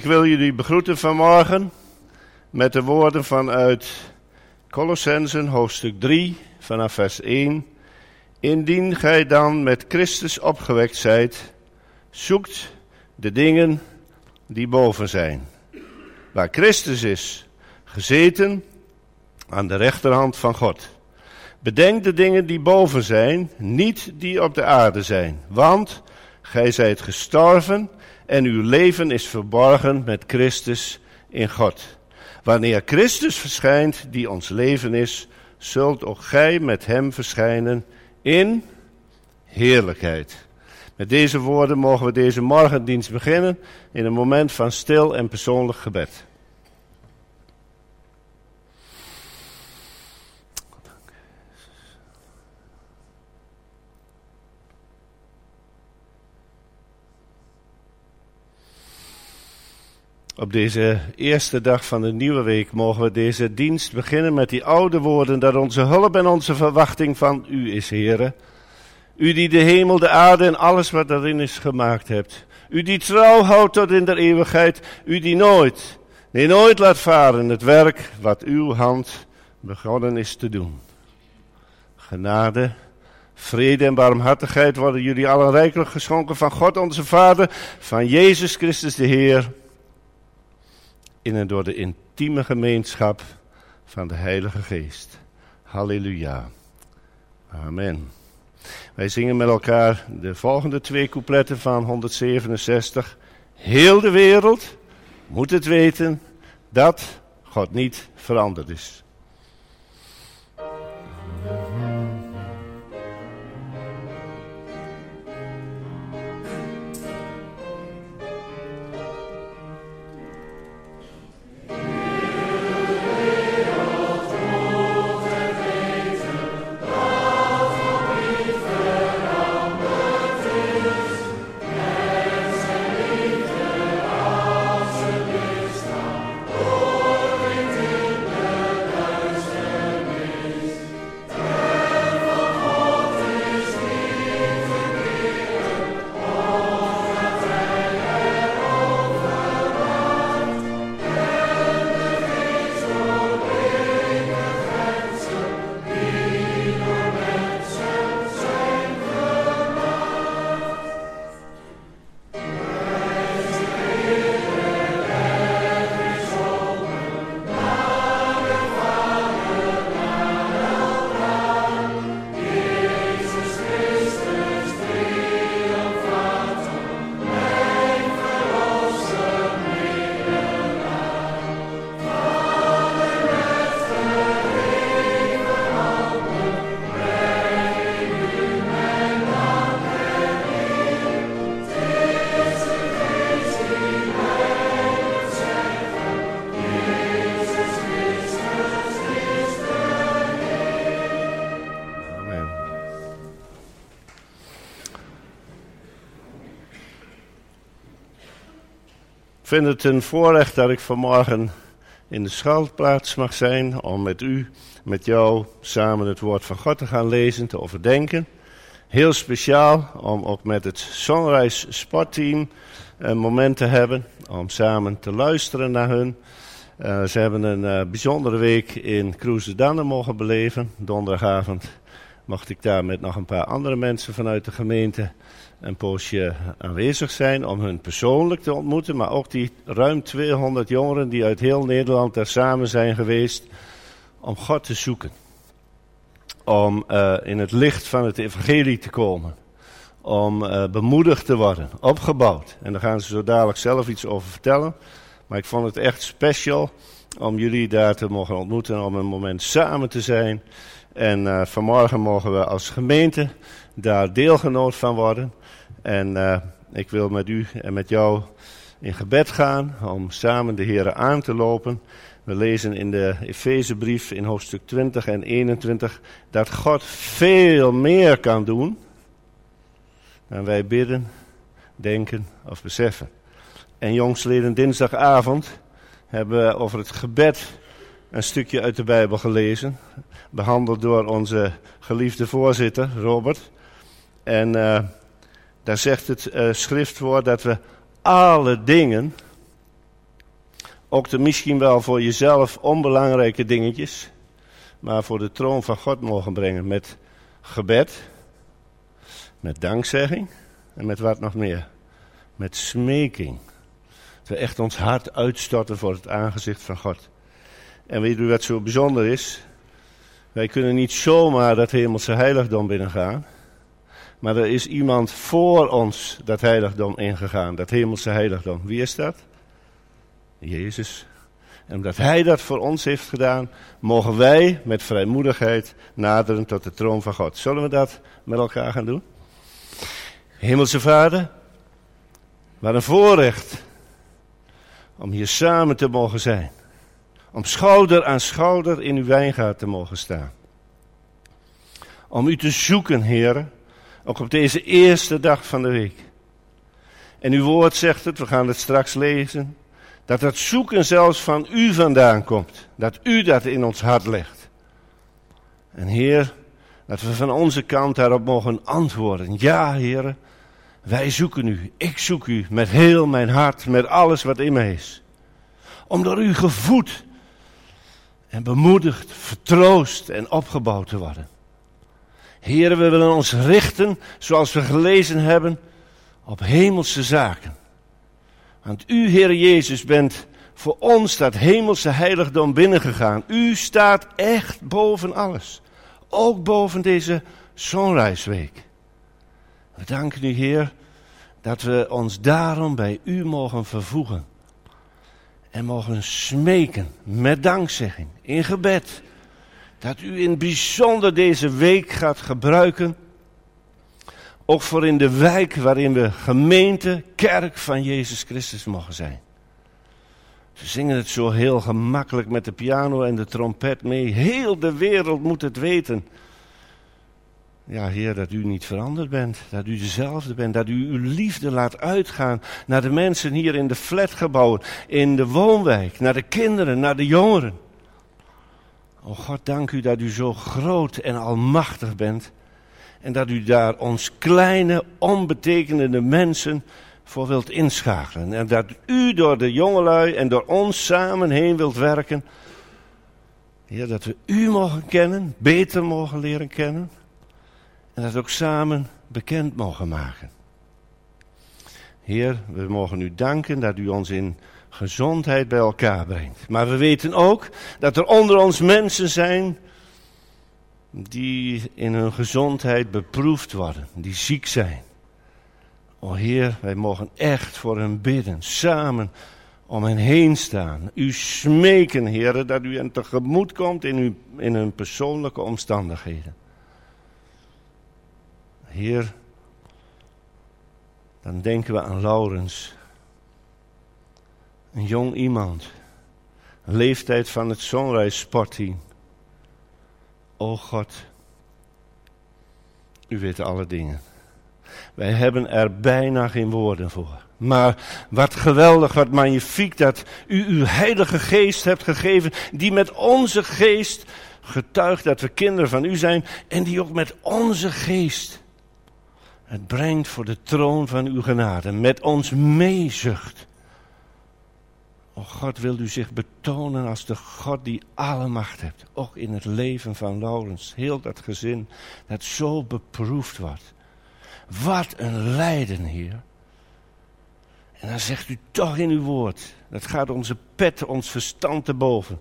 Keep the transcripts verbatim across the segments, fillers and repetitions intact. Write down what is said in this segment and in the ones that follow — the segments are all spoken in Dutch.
Ik wil jullie begroeten vanmorgen met de woorden vanuit Kolossenzen hoofdstuk drie vanaf vers één. Indien gij dan met Christus opgewekt zijt, zoekt de dingen die boven zijn, waar Christus is, gezeten aan de rechterhand van God. Bedenk de dingen die boven zijn, niet die op de aarde zijn, want gij zijt gestorven en uw leven is verborgen met Christus in God. Wanneer Christus verschijnt, die ons leven is, zult ook gij met hem verschijnen in heerlijkheid. Met deze woorden mogen we deze morgendienst beginnen in een moment van stil en persoonlijk gebed. Op deze eerste dag van de nieuwe week mogen we deze dienst beginnen met die oude woorden dat onze hulp en onze verwachting van u is, Heere. U die de hemel, de aarde en alles wat daarin is gemaakt hebt. U die trouw houdt tot in de eeuwigheid. U die nooit, nee nooit laat varen het werk wat uw hand begonnen is te doen. Genade, vrede en barmhartigheid worden jullie allen rijkelijk geschonken van God onze Vader, van Jezus Christus de Heer, in en door de intieme gemeenschap van de Heilige Geest. Halleluja. Amen. Wij zingen met elkaar de volgende twee coupletten van honderdzevenenzestig. Heel de wereld moet het weten dat God niet veranderd is. Ik vind het een voorrecht dat ik vanmorgen in de schuilplaats mag zijn om met u, met jou, samen het woord van God te gaan lezen, te overdenken. Heel speciaal om ook met het Sunrise Sportteam een moment te hebben om samen te luisteren naar hun. Uh, ze hebben een uh, bijzondere week in Kroes-de-Dannen mogen beleven. Donderdagavond mocht ik daar met nog een paar andere mensen vanuit de gemeente een poosje aanwezig zijn om hun persoonlijk te ontmoeten, maar ook die ruim tweehonderd jongeren die uit heel Nederland daar samen zijn geweest om God te zoeken. Om uh, in het licht van het evangelie te komen. Om uh, bemoedigd te worden, opgebouwd. En daar gaan ze zo dadelijk zelf iets over vertellen. Maar ik vond het echt special om jullie daar te mogen ontmoeten, om een moment samen te zijn. En uh, vanmorgen mogen we als gemeente daar deelgenoot van worden. En uh, ik wil met u en met jou in gebed gaan om samen de Heere aan te lopen. We lezen in de Efezebrief in hoofdstuk twintig en eenentwintig dat God veel meer kan doen dan wij bidden, denken of beseffen. En jongsleden, dinsdagavond hebben we over het gebed een stukje uit de Bijbel gelezen. Behandeld door onze geliefde voorzitter, Robert. En uh, daar zegt het uh, schriftwoord dat we alle dingen ook de misschien wel voor jezelf onbelangrijke dingetjes, maar voor de troon van God mogen brengen met gebed, met dankzegging en met wat nog meer? Met smeking. Dat we echt ons hart uitstorten voor het aangezicht van God. En weet u wat zo bijzonder is? Wij kunnen niet zomaar dat hemelse heiligdom binnengaan. Maar er is iemand voor ons dat heiligdom ingegaan. Dat hemelse heiligdom. Wie is dat? Jezus. En omdat hij dat voor ons heeft gedaan, mogen wij met vrijmoedigheid naderen tot de troon van God. Zullen we dat met elkaar gaan doen? Hemelse Vader, wat een voorrecht om hier samen te mogen zijn. Om schouder aan schouder in uw wijngaard te mogen staan. Om u te zoeken, Heere, ook op deze eerste dag van de week. En uw woord zegt het, we gaan het straks lezen, dat dat zoeken zelfs van u vandaan komt. Dat u dat in ons hart legt. En Heer, dat we van onze kant daarop mogen antwoorden. Ja, Heere, wij zoeken u. Ik zoek u met heel mijn hart, met alles wat in mij is. Om door u gevoed en bemoedigd, vertroost en opgebouwd te worden. Heere, we willen ons richten, zoals we gelezen hebben, op hemelse zaken. Want u, Heere Jezus, bent voor ons dat hemelse heiligdom binnengegaan. U staat echt boven alles. Ook boven deze Zonreisweek. We danken u, Heer, dat we ons daarom bij u mogen vervoegen. En mogen smeken met dankzegging, in gebed. Dat u in het bijzonder deze week gaat gebruiken. Ook voor in de wijk waarin we gemeente, kerk van Jezus Christus mogen zijn. Ze zingen het zo heel gemakkelijk met de piano en de trompet mee. Heel de wereld moet het weten. Ja, Heer, dat u niet veranderd bent. Dat u dezelfde bent. Dat u uw liefde laat uitgaan naar de mensen hier in de flatgebouwen, in de woonwijk, naar de kinderen, naar de jongeren. O God, dank u dat u zo groot en almachtig bent. En dat u daar ons kleine, onbetekenende mensen voor wilt inschakelen. En dat u door de jongelui en door ons samen heen wilt werken. Heer, dat we u mogen kennen, beter mogen leren kennen. En dat ook samen bekend mogen maken. Heer, we mogen u danken dat u ons in gezondheid bij elkaar brengt. Maar we weten ook dat er onder ons mensen zijn die in hun gezondheid beproefd worden, die ziek zijn. O Heer, wij mogen echt voor hen bidden, samen om hen heen staan. U smeken, Heer, dat u hen tegemoet komt in, uw, in hun persoonlijke omstandigheden. Heer, dan denken we aan Laurens. Een jong iemand. Een leeftijd van het Sunrise sportteam. O God, u weet alle dingen. Wij hebben er bijna geen woorden voor. Maar wat geweldig, wat magnifiek dat u uw heilige geest hebt gegeven, die met onze geest getuigt dat we kinderen van u zijn en die ook met onze geest het brengt voor de troon van uw genade, met ons meezucht. O God, wil u zich betonen als de God die alle macht hebt. Ook in het leven van Laurens. Heel dat gezin dat zo beproefd wordt. Wat een lijden, Heer. En dan zegt u toch in uw woord. Dat gaat onze pet, ons verstand te boven.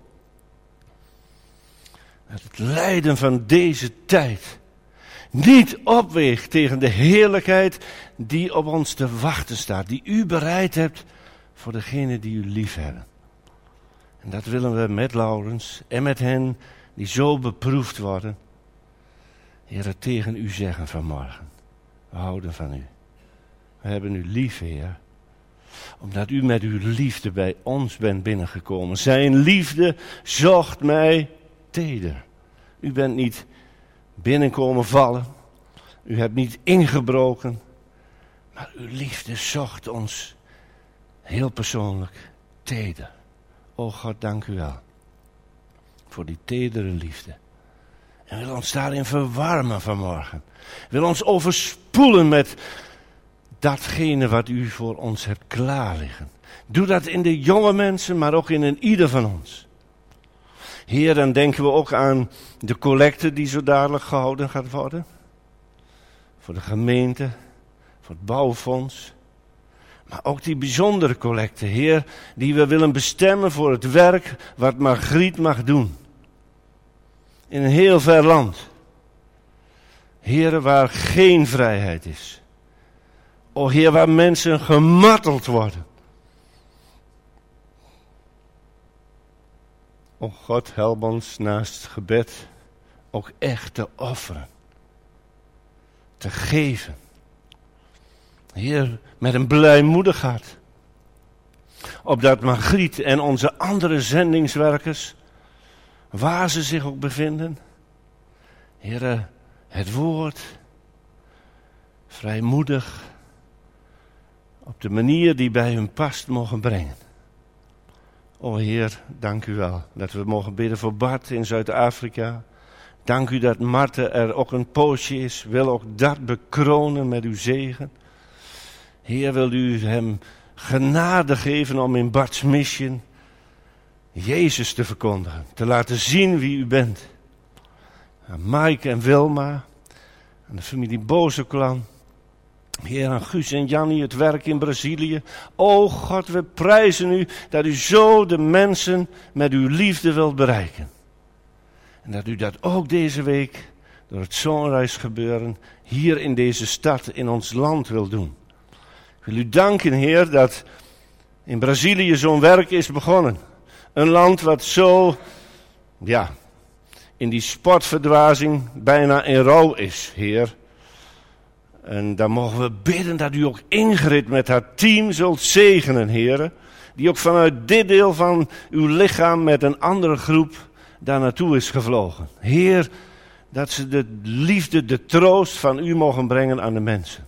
Dat het lijden van deze tijd niet opweegt tegen de heerlijkheid die op ons te wachten staat. Die u bereid hebt voor degenen die u lief hebben. En dat willen we met Laurens en met hen die zo beproefd worden, Heer, tegen u zeggen vanmorgen. We houden van u. We hebben u lief, Heer. Omdat u met uw liefde bij ons bent binnengekomen. Zijn liefde zocht mij teder. U bent niet binnenkomen vallen. U hebt niet ingebroken. Maar uw liefde zocht ons heel persoonlijk teder. O God, dank u wel. Voor die tedere liefde. En wil ons daarin verwarmen vanmorgen. Wil ons overspoelen met datgene wat u voor ons hebt klaar liggen. Doe dat in de jonge mensen, maar ook in een ieder van ons. Heer, dan denken we ook aan de collecte die zo dadelijk gehouden gaat worden. Voor de gemeente, voor het bouwfonds. Maar ook die bijzondere collecte, Heer, die we willen bestemmen voor het werk wat Margriet mag doen. In een heel ver land. Heer, waar geen vrijheid is. O Heer, waar mensen gemarteld worden. O God, help ons naast het gebed ook echt te offeren. Te geven. Heer, met een blijmoedig hart. Opdat Margriet en onze andere zendingswerkers, waar ze zich ook bevinden, Heer, het woord vrijmoedig op de manier die bij hun past mogen brengen. O Heer, dank u wel dat we mogen bidden voor Bart in Zuid-Afrika. Dank u dat Marthe er ook een poosje is. Wil ook dat bekronen met uw zegen. Heer, wil u hem genade geven om in Bart's mission Jezus te verkondigen. Te laten zien wie u bent. Aan Mike en Wilma. Aan de familie Bozeklan. Heer, aan Guus en Jannie, het werk in Brazilië. O God, we prijzen u dat u zo de mensen met uw liefde wilt bereiken. En dat u dat ook deze week door het Sunrise gebeuren hier in deze stad, in ons land wil doen. Ik wil u danken, Heer, dat in Brazilië zo'n werk is begonnen. Een land wat zo, ja, in die sportverdwazing bijna in rouw is, Heer. En dan mogen we bidden dat u ook Ingrid met haar team zult zegenen, Heer. Die ook vanuit dit deel van uw lichaam met een andere groep daar naartoe is gevlogen. Heer, dat ze de liefde, de troost van u mogen brengen aan de mensen.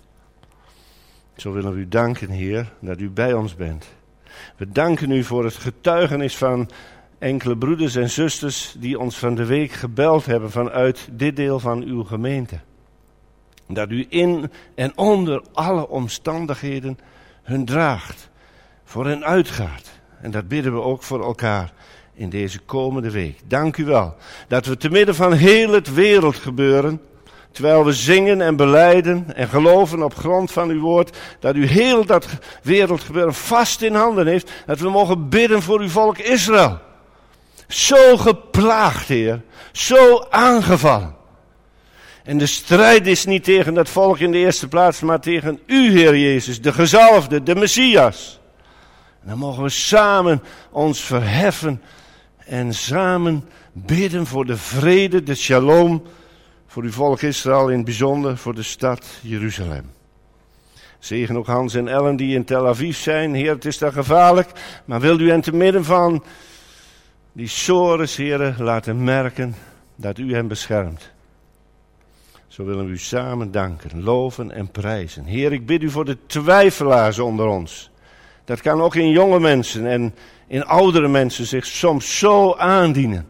Zo willen we u danken, Heer, dat u bij ons bent. We danken u voor het getuigenis van enkele broeders en zusters die ons van de week gebeld hebben vanuit dit deel van uw gemeente. Dat u in en onder alle omstandigheden hun draagt, voor hen uitgaat. En dat bidden we ook voor elkaar in deze komende week. Dank u wel dat we te midden van heel het wereldgebeuren, terwijl we zingen en belijden en geloven op grond van uw woord, dat u heel dat wereldgebeuren vast in handen heeft, dat we mogen bidden voor uw volk Israël. Zo geplaagd, Heer, zo aangevallen. En de strijd is niet tegen dat volk in de eerste plaats, maar tegen u, Heer Jezus, de gezalfde, de Messias. En dan mogen we samen ons verheffen en samen bidden voor de vrede, de shalom, voor uw volk Israël, in het bijzonder voor de stad Jeruzalem. Zegen ook Hans en Ellen die in Tel Aviv zijn. Heer, het is daar gevaarlijk, maar wilt u hen te midden van die sores, Heer, laten merken dat u hen beschermt. Zo willen we u samen danken, loven en prijzen. Heer, ik bid u voor de twijfelaars onder ons. Dat kan ook in jonge mensen en in oudere mensen zich soms zo aandienen.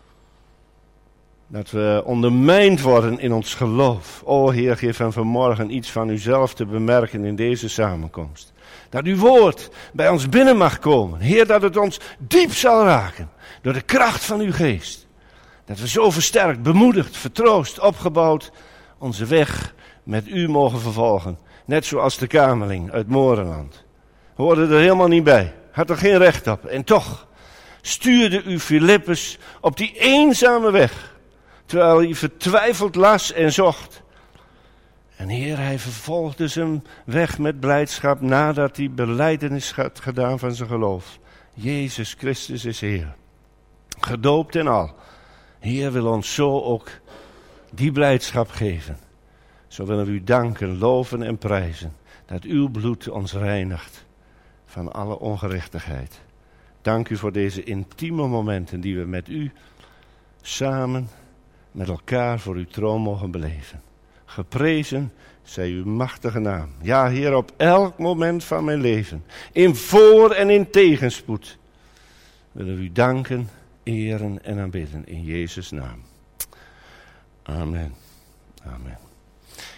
Dat we ondermijnd worden in ons geloof. O Heer, geef hen vanmorgen iets van uzelf te bemerken in deze samenkomst. Dat uw woord bij ons binnen mag komen. Heer, dat het ons diep zal raken door de kracht van uw geest. Dat we zo versterkt, bemoedigd, vertroost, opgebouwd onze weg met u mogen vervolgen. Net zoals de kamerling uit Morenland. Hoorde er helemaal niet bij. Had er geen recht op. En toch stuurde u Filippus op die eenzame weg. Terwijl hij vertwijfeld las en zocht. En Heer, hij vervolgde zijn weg met blijdschap nadat hij belijdenis had gedaan van zijn geloof. Jezus Christus is Heer. Gedoopt en al. Heer wil ons zo ook die blijdschap geven. Zo willen we u danken, loven en prijzen. Dat uw bloed ons reinigt van alle ongerechtigheid. Dank u voor deze intieme momenten die we met u samen met elkaar voor uw troon mogen beleven. Geprezen zij uw machtige naam. Ja, Heer, op elk moment van mijn leven, in voor- en in tegenspoed, willen we u danken, eren en aanbidden in Jezus' naam. Amen. Amen.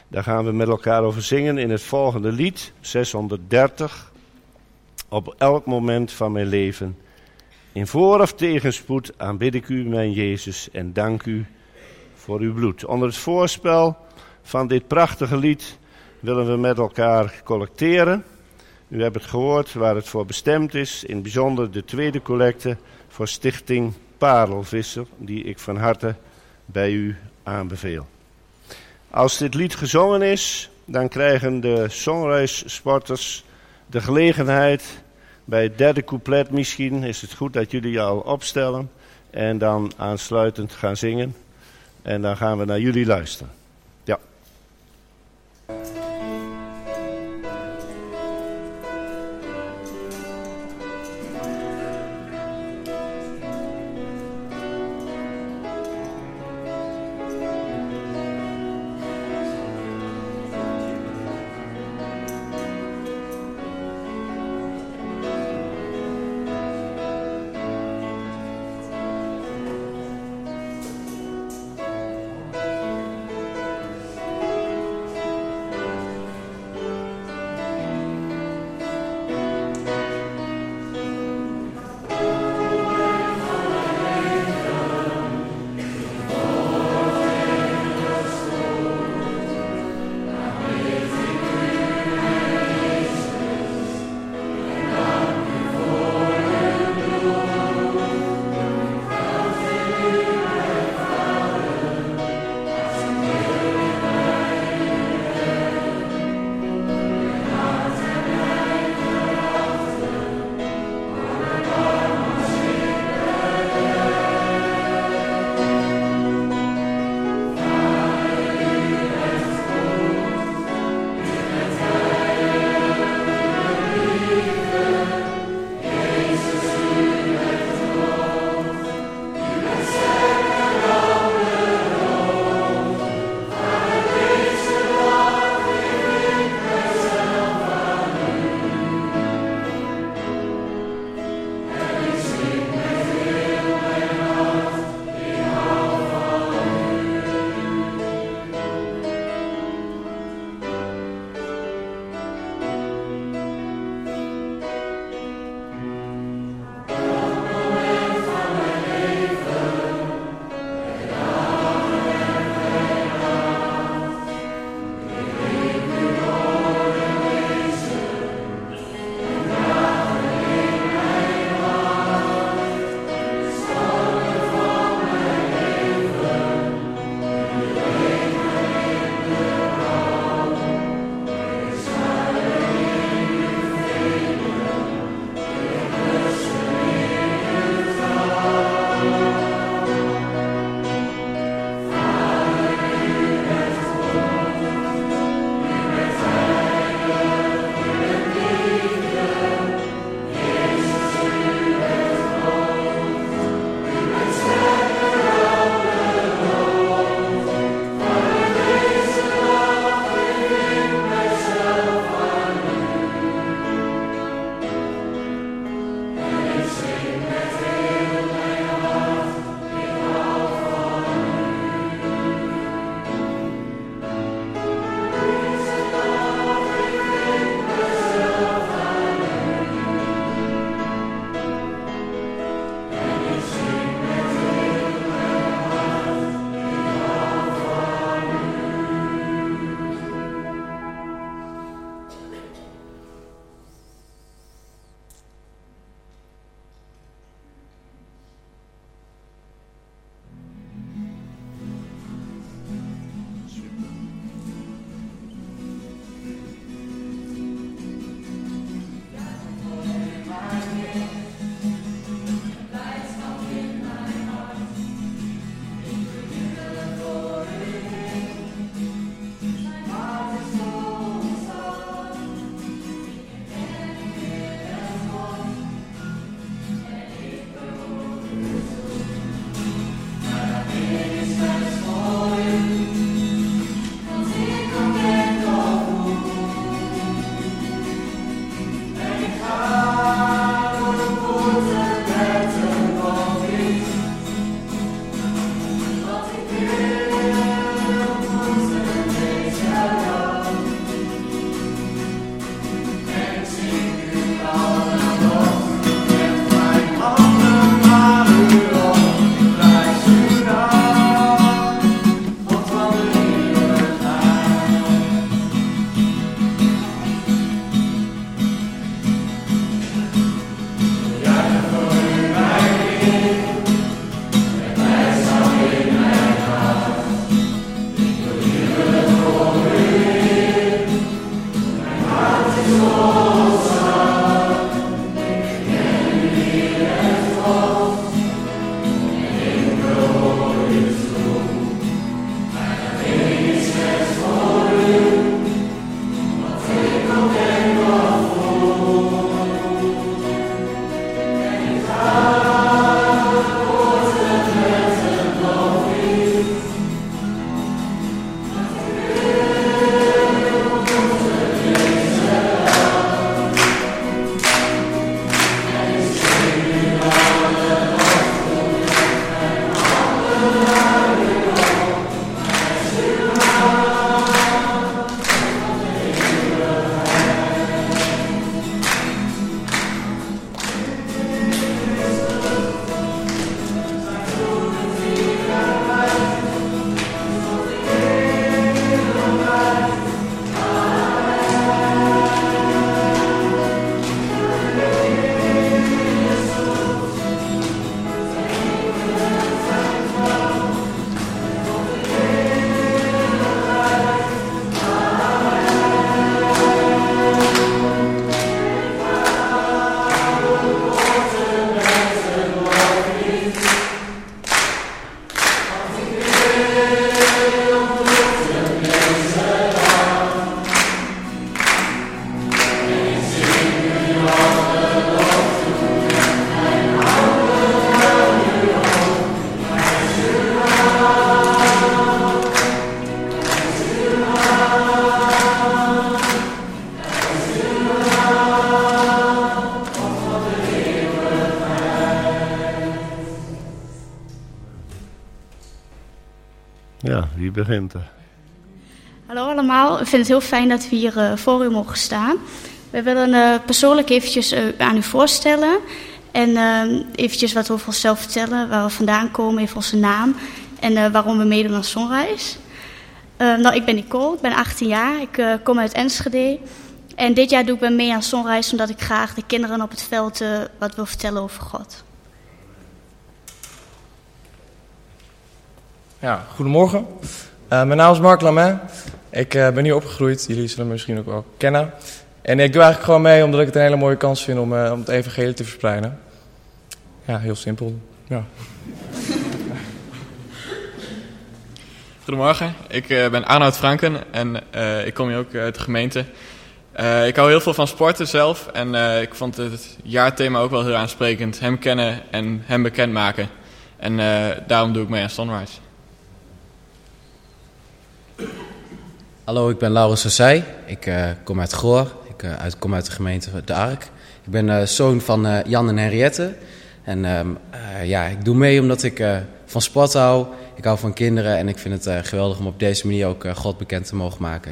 Daar gaan we met elkaar over zingen in het volgende lied, zeshonderddertig. Op elk moment van mijn leven, in voor- of tegenspoed, aanbid ik u, mijn Jezus, en dank u voor uw bloed. Onder het voorspel van dit prachtige lied willen we met elkaar collecteren. U hebt het gehoord waar het voor bestemd is, in het bijzonder de tweede collecte voor Stichting Parelvisser, die ik van harte bij u aanbeveel. Als dit lied gezongen is, dan krijgen de Sunrise-sporters de gelegenheid, bij het derde couplet misschien, is het goed dat jullie je al opstellen en dan aansluitend gaan zingen. En dan gaan we naar jullie luisteren. Ja. Thank Ja, wie begint er? Hallo allemaal, ik vind het heel fijn dat we hier uh, voor u mogen staan. We willen uh, persoonlijk eventjes uh, aan u voorstellen. En uh, eventjes wat over onszelf vertellen, waar we vandaan komen, even onze naam. En uh, waarom we meedoen aan Sonrise. Uh, nou, ik ben Nicole, ik ben achttien jaar, ik uh, kom uit Enschede. En dit jaar doe ik mee aan Sonrise omdat ik graag de kinderen op het veld uh, wat wil vertellen over God. Ja, goedemorgen. Uh, mijn naam is Marc Lamin. Ik uh, ben hier opgegroeid. Jullie zullen me misschien ook wel kennen. En ik doe eigenlijk gewoon mee omdat ik het een hele mooie kans vind om, uh, om het evangelie te verspreiden. Ja, heel simpel. Ja. Goedemorgen, ik uh, ben Arnoud Franken en uh, ik kom hier ook uit de gemeente. Uh, ik hou heel veel van sporten zelf en uh, ik vond het jaarthema ook wel heel aansprekend. Hem kennen en hem bekendmaken. En uh, daarom doe ik mee aan Sonrise. Hallo, ik ben Laurens Sassay. Ik uh, kom uit Goor. Ik uh, uit, kom uit de gemeente De Ark. Ik ben uh, zoon van uh, Jan en Henriette. En um, uh, ja, ik doe mee omdat ik uh, van sport hou. Ik hou van kinderen en ik vind het uh, geweldig om op deze manier ook uh, God bekend te mogen maken.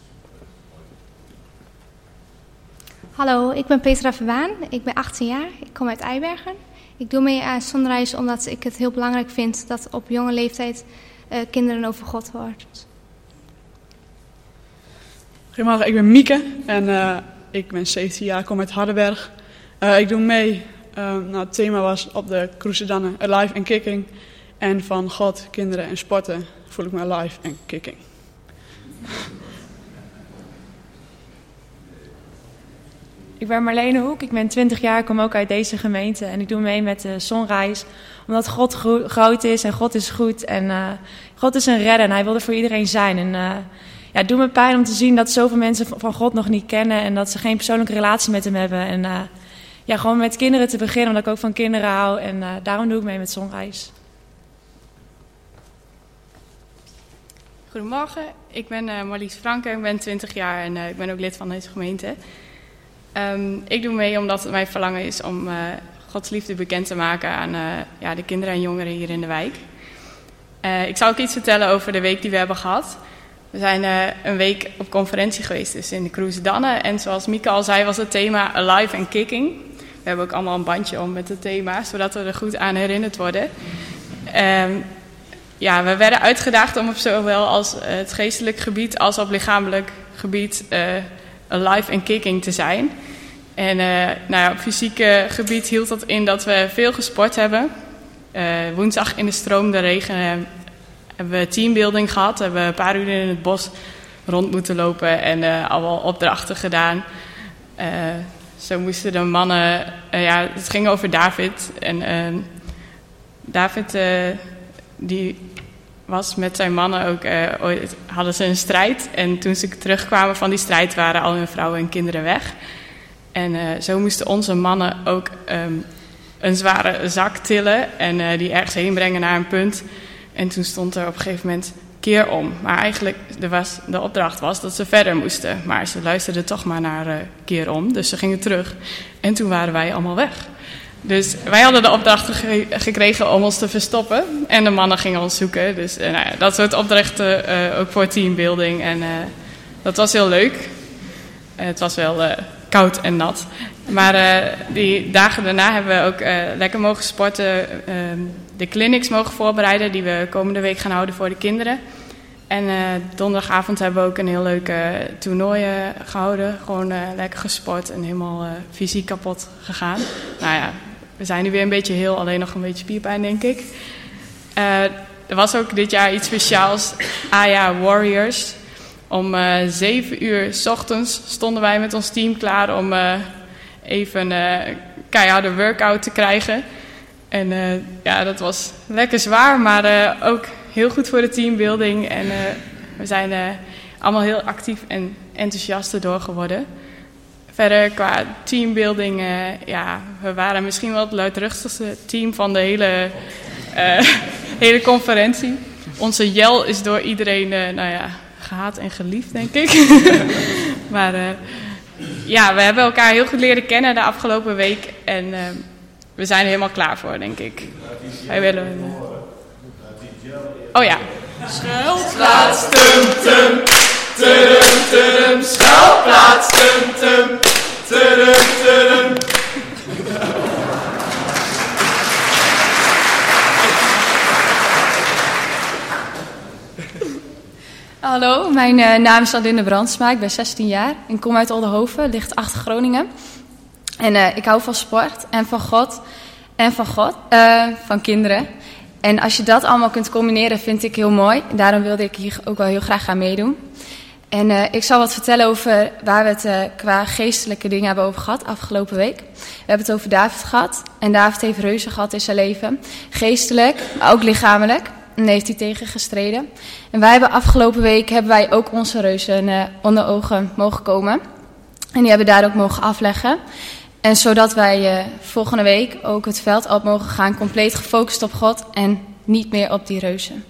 Hallo, ik ben Petra Verbaan. Ik ben achttien jaar. Ik kom uit Eibergen. Ik doe mee aan Sonrise omdat ik het heel belangrijk vind dat op jonge leeftijd uh, kinderen over God horen. Goedemorgen, ik ben Mieke en uh, ik ben zeventien jaar, ik kom uit Hardenberg. Uh, ik doe mee, uh, nou, het thema was op de Crucedanne Alive and Kicking. En van God, kinderen en sporten voel ik me alive en kicking. Ik ben Marlene Hoek, ik ben twintig jaar, ik kom ook uit deze gemeente. En ik doe mee met de Sonrise, omdat God gro- groot is en God is goed. En uh, God is een redder en hij wil er voor iedereen zijn. En uh, ja, het doet me pijn om te zien dat zoveel mensen van God nog niet kennen. En dat ze geen persoonlijke relatie met hem hebben. En uh, ja, gewoon met kinderen te beginnen, omdat ik ook van kinderen hou. En uh, daarom doe ik mee met Sonrise. Goedemorgen, ik ben uh, Marlies Franke, ik ben twintig jaar en uh, ik ben ook lid van deze gemeente. Um, ik doe mee omdat het mijn verlangen is om uh, Gods liefde bekend te maken aan uh, ja, de kinderen en jongeren hier in de wijk. Uh, ik zal ook iets vertellen over de week die we hebben gehad. We zijn uh, een week op conferentie geweest, dus in de Crucedanne. En zoals Mieke al zei, was het thema Alive and Kicking. We hebben ook allemaal een bandje om met het thema, zodat we er goed aan herinnerd worden. Um, Ja, we werden uitgedaagd om op zowel als het geestelijk gebied als op lichamelijk gebied uh, alive en kicking te zijn. En uh, nou ja, op fysieke gebied hield dat in dat we veel gesport hebben. Uh, woensdag in de stroomde regen uh, hebben we teambuilding gehad. Hebben we een paar uur in het bos rond moeten lopen en uh, allemaal opdrachten gedaan. Uh, zo moesten de mannen... Uh, ja, het ging over David. En uh, David... Uh, die was met zijn mannen ook, uh, ooit hadden ze een strijd. En toen ze terugkwamen van die strijd waren al hun vrouwen en kinderen weg. En uh, zo moesten onze mannen ook um, een zware zak tillen en uh, die ergens heen brengen naar een punt. En toen stond er op een gegeven moment keer om. Maar eigenlijk de, was, de opdracht was dat ze verder moesten. Maar ze luisterden toch maar naar uh, keer om. Dus ze gingen terug. En toen waren wij allemaal weg. Dus wij hadden de opdracht ge- gekregen om ons te verstoppen. En de mannen gingen ons zoeken. Dus uh, nou ja, dat soort opdrachten uh, ook voor teambuilding. En uh, dat was heel leuk. Uh, het was wel uh, koud en nat. Maar uh, die dagen daarna hebben we ook uh, lekker mogen sporten. Uh, de clinics mogen voorbereiden die we komende week gaan houden voor de kinderen. En uh, donderdagavond hebben we ook een heel leuk uh, toernooi uh, gehouden. Gewoon uh, lekker gesport en helemaal uh, fysiek kapot gegaan. Nou ja, we zijn nu weer een beetje heel, alleen nog een beetje spierpijn denk ik. Uh, er was ook dit jaar iets speciaals, Aya Warriors. Om uh, zeven uur 's ochtends stonden wij met ons team klaar om uh, even een uh, keiharde workout te krijgen. En uh, ja, dat was lekker zwaar, maar uh, ook heel goed voor de teambuilding. En uh, we zijn uh, allemaal heel actief en enthousiast erdoor geworden. Verder qua teambuilding, uh, ja, we waren misschien wel het luidruchtigste team van de hele, uh, hele conferentie. Onze Jel is door iedereen uh, nou ja, gehaat en geliefd, denk ik. maar uh, ja, we hebben elkaar heel goed leren kennen de afgelopen week. En uh, we zijn er helemaal klaar voor, denk ik. Wij willen... Uh... Oh ja, Schuilplaats, tum tum, tudum tudum, schuilplaats, tum tum, tudum tudum. Hallo, mijn uh, naam is Alinda Brandsma, ik ben zestien jaar en kom uit Oldenhoven, ligt achter Groningen. En uh, ik hou van sport en van God en van God, uh, van kinderen. En als je dat allemaal kunt combineren, vind ik heel mooi. Daarom wilde ik hier ook wel heel graag gaan meedoen. En uh, ik zal wat vertellen over waar we het uh, qua geestelijke dingen hebben over gehad afgelopen week. We hebben het over David gehad. En David heeft reuzen gehad in zijn leven. Geestelijk, maar ook lichamelijk. En heeft hij tegen gestreden. En wij hebben afgelopen week hebben wij ook onze reuzen uh, onder ogen mogen komen. En die hebben daar ook mogen afleggen. En zodat wij uh, volgende week ook het veld op mogen gaan, compleet gefocust op God en niet meer op die reuzen.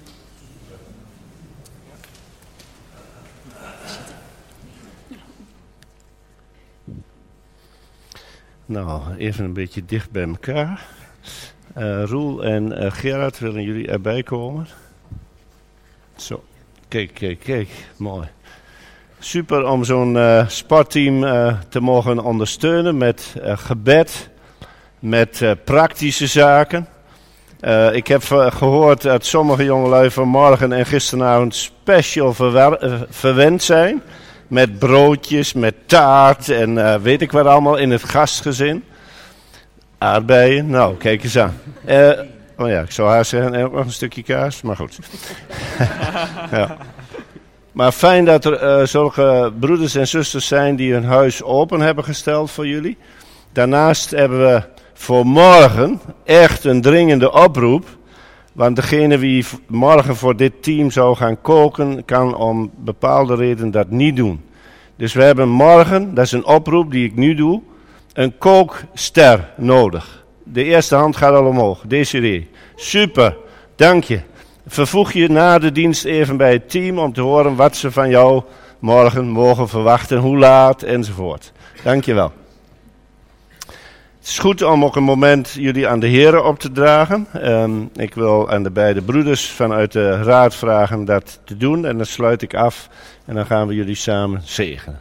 Nou, even een beetje dicht bij elkaar. Uh, Roel en uh, Gerard, willen jullie erbij komen? Zo, kijk, kijk, kijk, mooi. Super om zo'n uh, sportteam uh, te mogen ondersteunen met uh, gebed, met uh, praktische zaken. Uh, ik heb uh, gehoord dat sommige jongelui vanmorgen en gisteravond special verwer- uh, verwend zijn. Met broodjes, met taart en uh, weet ik wat allemaal in het gastgezin. Aardbeien, nou kijk eens aan. Uh, oh ja, ik zou haar zeggen, en ook nog een stukje kaas, maar goed. Ja. Maar fijn dat er uh, zulke broeders en zusters zijn die hun huis open hebben gesteld voor jullie. Daarnaast hebben we voor morgen echt een dringende oproep. Want degene die morgen voor dit team zou gaan koken, kan om bepaalde redenen dat niet doen. Dus we hebben morgen, dat is een oproep die ik nu doe, een kookster nodig. De eerste hand gaat al omhoog, Desiree. Super, dank je. Vervoeg je na de dienst even bij het team om te horen wat ze van jou morgen mogen verwachten, hoe laat enzovoort. Dank je wel. Het is goed om ook een moment jullie aan de heren op te dragen. Um, ik wil aan de beide broeders vanuit de raad vragen dat te doen. En dan sluit ik af en dan gaan we jullie samen zegenen.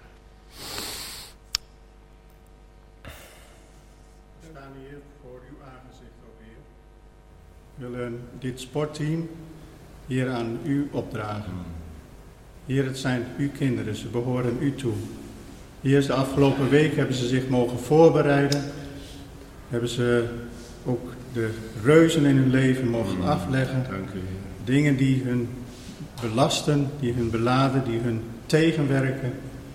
We staan hier voor uw aangezicht, o Heer. We willen dit sportteam hier aan u opdragen. Heer, het zijn uw kinderen, ze behoren u toe. Hier de afgelopen week hebben ze zich mogen voorbereiden. Hebben ze ook de reuzen in hun leven mogen afleggen. Dank u. Dingen die hun belasten, die hun beladen, die hun tegenwerken.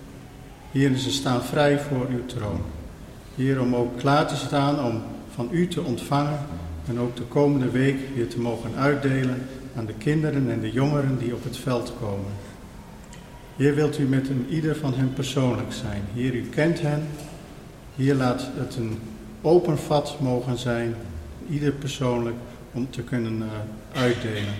Heer, ze staan vrij voor uw troon. Heer, om ook klaar te staan om van u te ontvangen. En ook de komende week weer te mogen uitdelen aan de kinderen en de jongeren die op het veld komen. Heer, wilt u met een ieder van hen persoonlijk zijn. Heer, u kent hen. Heer, laat het een open vat mogen zijn, ieder persoonlijk, om te kunnen uh, uitdelen.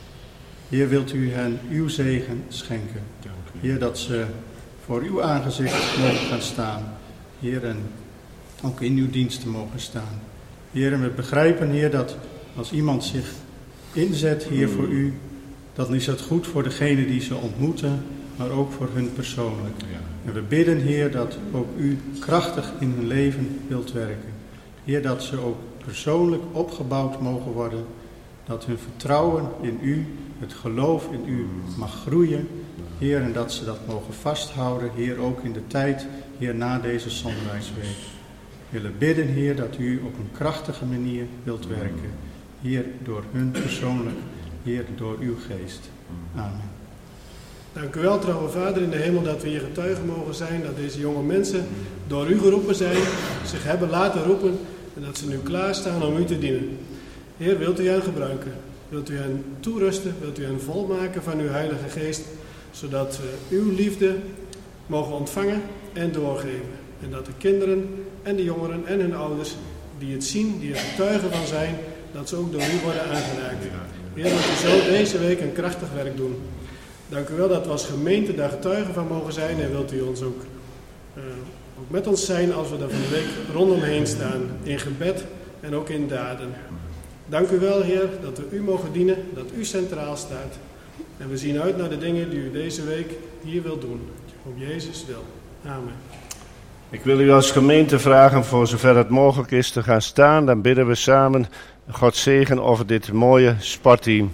Heer, wilt u hen uw zegen schenken. Heer, dat ze voor uw aangezicht mogen gaan staan. Heer, en ook in uw diensten mogen staan. Heer, en we begrijpen, Heer, dat als iemand zich inzet, Heer, voor u, dan is dat goed voor degene die ze ontmoeten, maar ook voor hun persoonlijk. En we bidden, Heer, dat ook u krachtig in hun leven wilt werken. Heer, dat ze ook persoonlijk opgebouwd mogen worden. Dat hun vertrouwen in u, het geloof in u mag groeien. Heer, en dat ze dat mogen vasthouden, Heer, ook in de tijd, Heer, na deze Zondagsweek. We willen bidden, Heer, dat u op een krachtige manier wilt werken. Heer, door hun persoonlijk, Heer, door uw geest. Amen. Dank u wel, trouwe Vader in de hemel, dat we hier getuigen mogen zijn, dat deze jonge mensen door u geroepen zijn, zich hebben laten roepen en dat ze nu klaarstaan om u te dienen. Heer, wilt u hen gebruiken? Wilt u hen toerusten? Wilt u hen volmaken van uw Heilige Geest, zodat we uw liefde mogen ontvangen en doorgeven. En dat de kinderen en de jongeren en hun ouders die het zien, die er getuigen van zijn, dat ze ook door u worden aangeraakt. Heer, wilt u zo deze week een krachtig werk doen. Dank u wel dat we als gemeente daar getuigen van mogen zijn en wilt u ons ook, uh, ook met ons zijn als we daar van de week rondomheen staan in gebed en ook in daden. Dank u wel, Heer, dat we u mogen dienen, dat u centraal staat. En we zien uit naar de dingen die u deze week hier wilt doen. Op Jezus wil. Amen. Ik wil u als gemeente vragen, voor zover het mogelijk is, te gaan staan. Dan bidden we samen God zegen over dit mooie sportteam.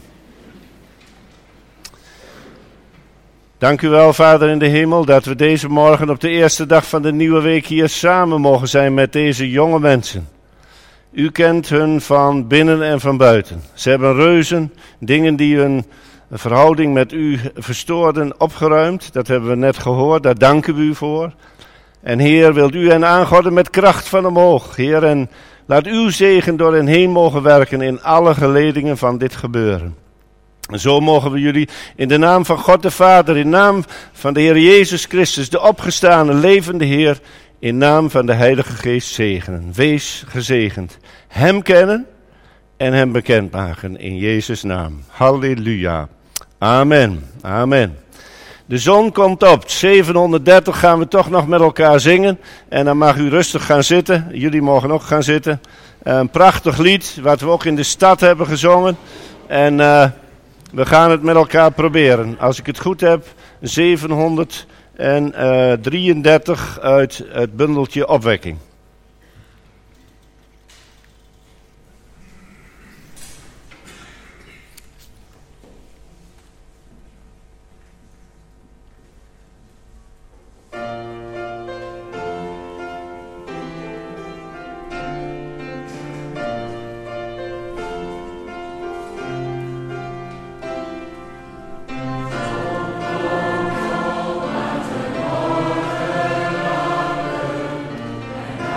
Dank u wel, Vader in de hemel, dat we deze morgen op de eerste dag van de nieuwe week hier samen mogen zijn met deze jonge mensen. U kent hun van binnen en van buiten. Ze hebben reuzen, dingen die hun verhouding met u verstoorden, opgeruimd. Dat hebben we net gehoord, daar danken we u voor. En Heer, wilt u hen aangorden met kracht van omhoog, Heer, en laat uw zegen door hen heen mogen werken in alle geledingen van dit gebeuren. En zo mogen we jullie in de naam van God de Vader, in naam van de Heer Jezus Christus, de opgestane levende Heer, in naam van de Heilige Geest zegenen. Wees gezegend. Hem kennen en hem bekendmaken in Jezus' naam. Halleluja. Amen. Amen. De zon komt op. zevenhonderddertig gaan we toch nog met elkaar zingen. En dan mag u rustig gaan zitten. Jullie mogen ook gaan zitten. Een prachtig lied, wat we ook in de stad hebben gezongen. En uh, we gaan het met elkaar proberen. Als ik het goed heb, zevenhonderddrieëndertig uit het bundeltje Opwekking. En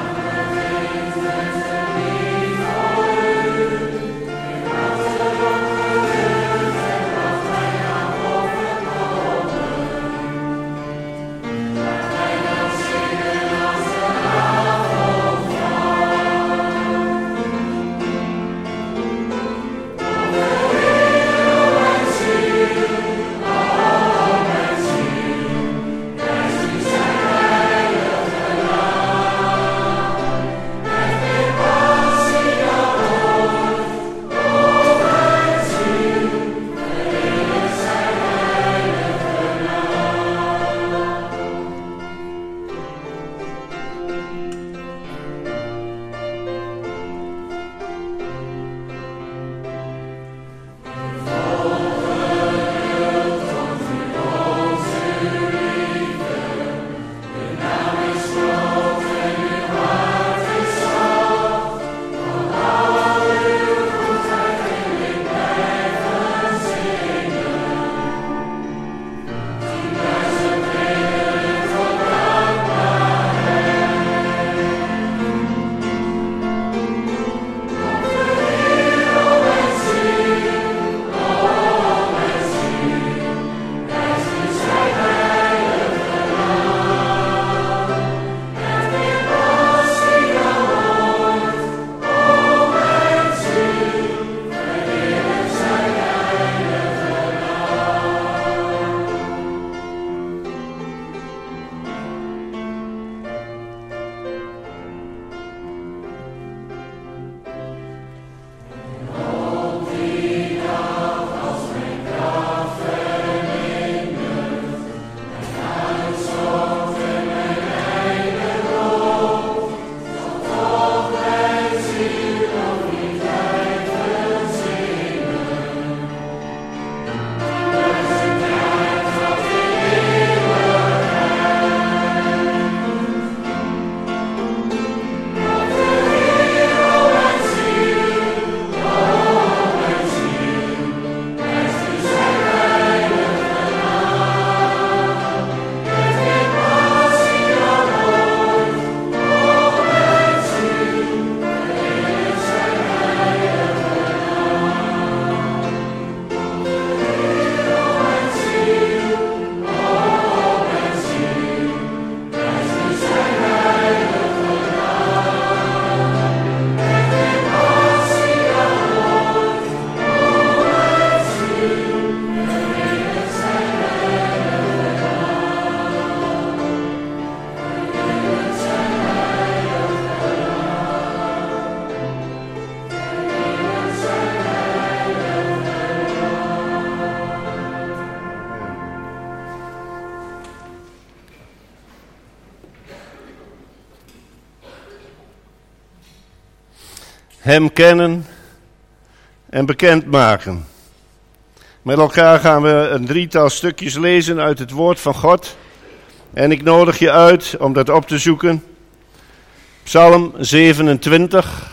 hem kennen en bekendmaken. Met elkaar gaan we een drietal stukjes lezen uit het woord van God. En ik nodig je uit om dat op te zoeken. Psalm zevenentwintig.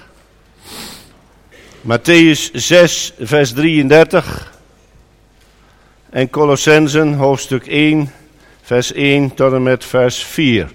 Mattheüs zes, vers drieëndertig. En Colossenzen, hoofdstuk één, vers één tot en met vers vier.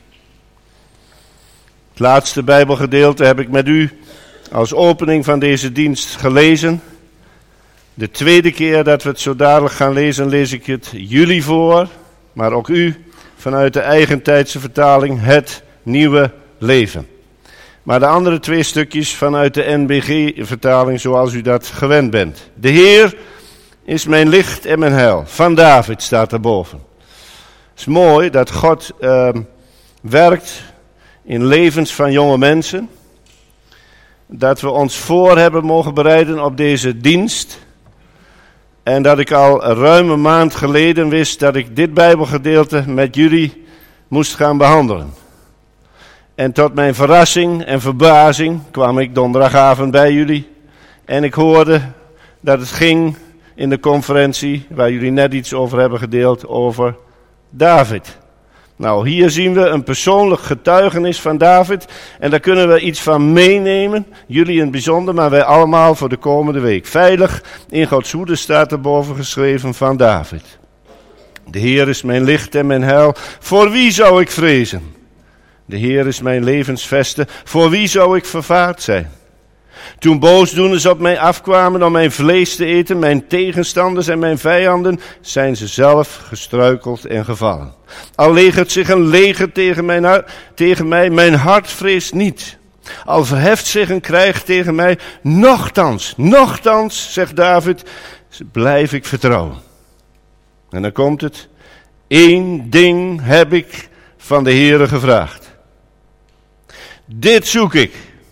Het laatste Bijbelgedeelte heb ik met u als opening van deze dienst gelezen. De tweede keer dat we het zo dadelijk gaan lezen, lees ik het jullie voor, maar ook u vanuit de eigentijdse vertaling Het Nieuwe Leven. Maar de andere twee stukjes vanuit de N B G-vertaling zoals u dat gewend bent. De Heer is mijn licht en mijn heil. Van David staat daarboven. Het is mooi dat God uh, werkt in levens van jonge mensen. Dat we ons voor hebben mogen bereiden op deze dienst. En dat ik al ruim een maand geleden wist dat ik dit Bijbelgedeelte met jullie moest gaan behandelen. En tot mijn verrassing en verbazing kwam ik donderdagavond bij jullie. En ik hoorde dat het ging in de conferentie, waar jullie net iets over hebben gedeeld, over David. Nou, hier zien we een persoonlijk getuigenis van David. En daar kunnen we iets van meenemen. Jullie in het bijzonder, maar wij allemaal voor de komende week. Veilig in Gods hoede staat erboven geschreven van David. De Heer is mijn licht en mijn heil. Voor wie zou ik vrezen? De Heer is mijn levensveste. Voor wie zou ik vervaard zijn? Toen boosdoeners op mij afkwamen om mijn vlees te eten, mijn tegenstanders en mijn vijanden, zijn ze zelf gestruikeld en gevallen. Al legert zich een leger tegen, mijn, tegen mij, mijn hart vreest niet. Al verheft zich een krijg tegen mij, nochtans, nochtans, zegt David, blijf ik vertrouwen. En dan komt het, één ding heb ik van de Heere gevraagd. Dit zoek ik.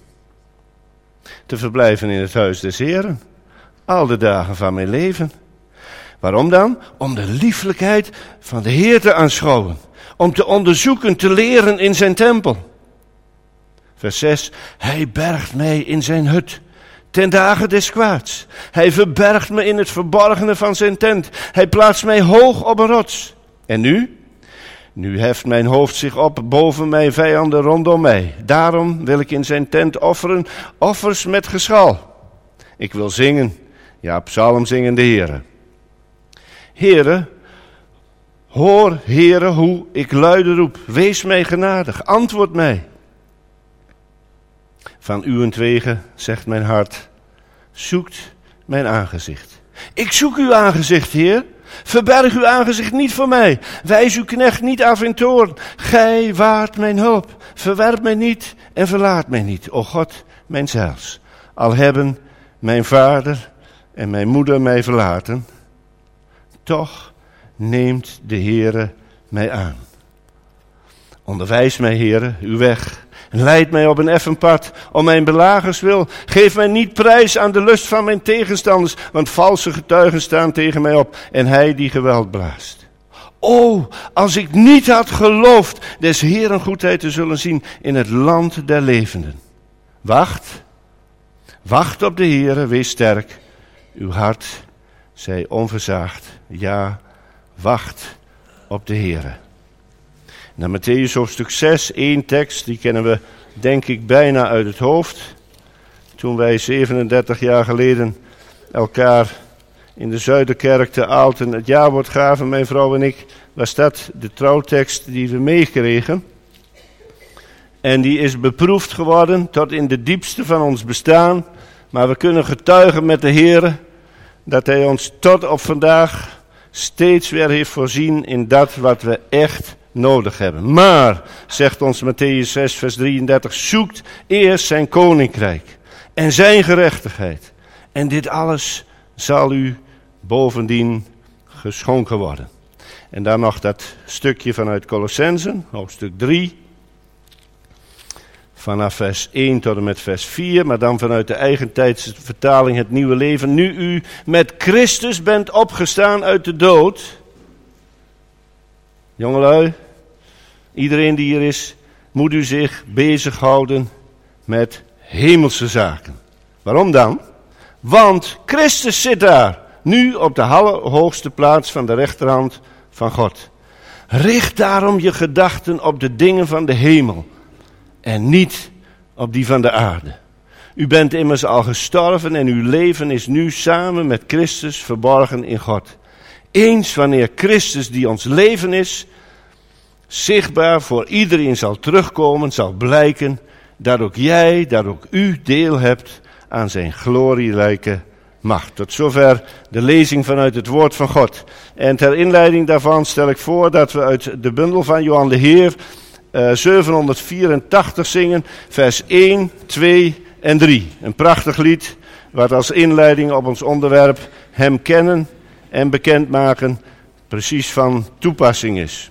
Te verblijven in het huis des Heeren, al de dagen van mijn leven. Waarom dan? Om de lieflijkheid van de Heer te aanschouwen. Om te onderzoeken, te leren in zijn tempel. Vers zes. Hij bergt mij in zijn hut, ten dagen des kwaads. Hij verbergt me in het verborgene van zijn tent. Hij plaatst mij hoog op een rots. En nu? Nu heft mijn hoofd zich op boven mijn vijanden rondom mij. Daarom wil ik in zijn tent offeren, offers met geschal. Ik wil zingen, ja, psalm zingen de Heere. Heere, hoor, Heere, hoe ik luide roep. Wees mij genadig, antwoord mij. Van uwentwege, zegt mijn hart, zoekt mijn aangezicht. Ik zoek uw aangezicht, Heer. Verberg uw aangezicht niet voor mij. Wijs uw knecht niet af in toorn. Gij waart mijn hulp. Verwerp mij niet en verlaat mij niet. O God, mijn zelfs. Al hebben mijn vader en mijn moeder mij verlaten, toch neemt de Heere mij aan. Onderwijs mij, Heere, uw weg. En leid mij op een effen pad, om mijn belagers wil. Geef mij niet prijs aan de lust van mijn tegenstanders, want valse getuigen staan tegen mij op, en hij die geweld blaast. O, als ik niet had geloofd des Heeren goedheid te zullen zien in het land der levenden. Wacht, wacht op de Heere, wees sterk. Uw hart zij onverzaagd, ja, wacht op de Heere. Dan Mattheüs hoofdstuk zes, één tekst, die kennen we denk ik bijna uit het hoofd. Toen wij zevenendertig jaar geleden elkaar in de Zuiderkerk te Aalten het jaarwoord gaven, mijn vrouw en ik, was dat de trouwtekst die we meekregen. En die is beproefd geworden tot in de diepste van ons bestaan. Maar we kunnen getuigen met de Heere dat Hij ons tot op vandaag steeds weer heeft voorzien in dat wat we echt nodig hebben. Maar, zegt ons Mattheüs zes, vers drieëndertig, zoekt eerst zijn koninkrijk en zijn gerechtigheid. En dit alles zal u bovendien geschonken worden. En dan nog dat stukje vanuit Colossenzen, hoofdstuk drie. Vanaf vers één tot en met vers vier, maar dan vanuit de eigentijdse vertaling Het Nieuwe Leven. Nu u met Christus bent opgestaan uit de dood. Jongelui, iedereen die hier is, moet u zich bezighouden met hemelse zaken. Waarom dan? Want Christus zit daar, nu op de allerhoogste plaats van de rechterhand van God. Richt daarom je gedachten op de dingen van de hemel en niet op die van de aarde. U bent immers al gestorven en uw leven is nu samen met Christus verborgen in God. Eens wanneer Christus, die ons leven is, zichtbaar voor iedereen zal terugkomen, zal blijken dat ook jij, dat ook u deel hebt aan zijn glorierijke macht. Tot zover de lezing vanuit het woord van God. En ter inleiding daarvan stel ik voor dat we uit de bundel van Johan de Heer uh, zevenhonderdvierentachtig zingen, vers één, twee en drie. Een prachtig lied wat als inleiding op ons onderwerp hem kennen en bekendmaken precies van toepassing is.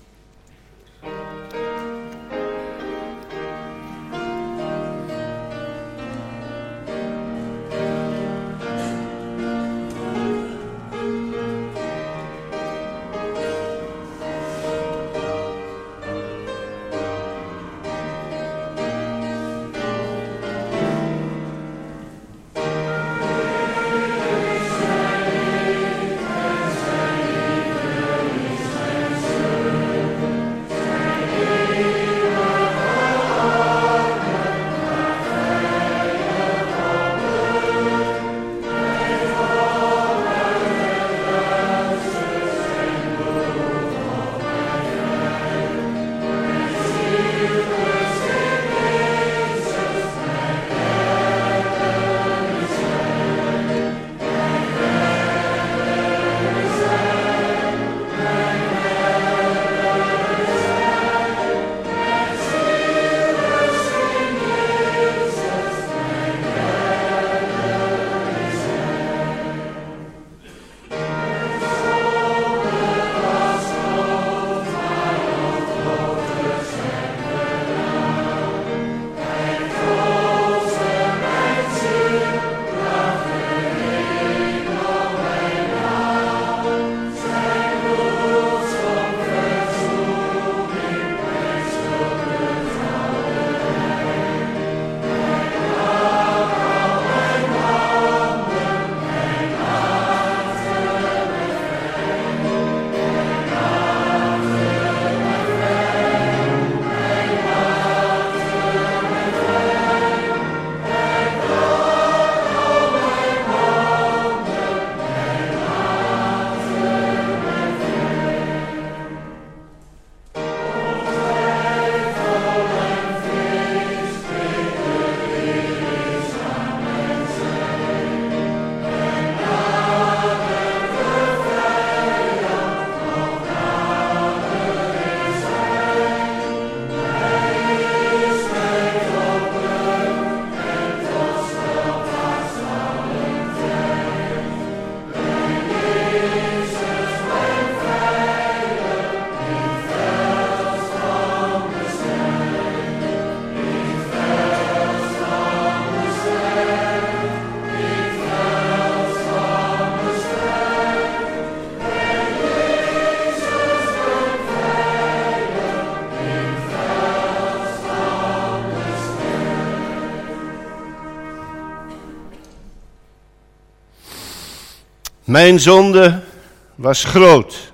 Mijn zonde was groot.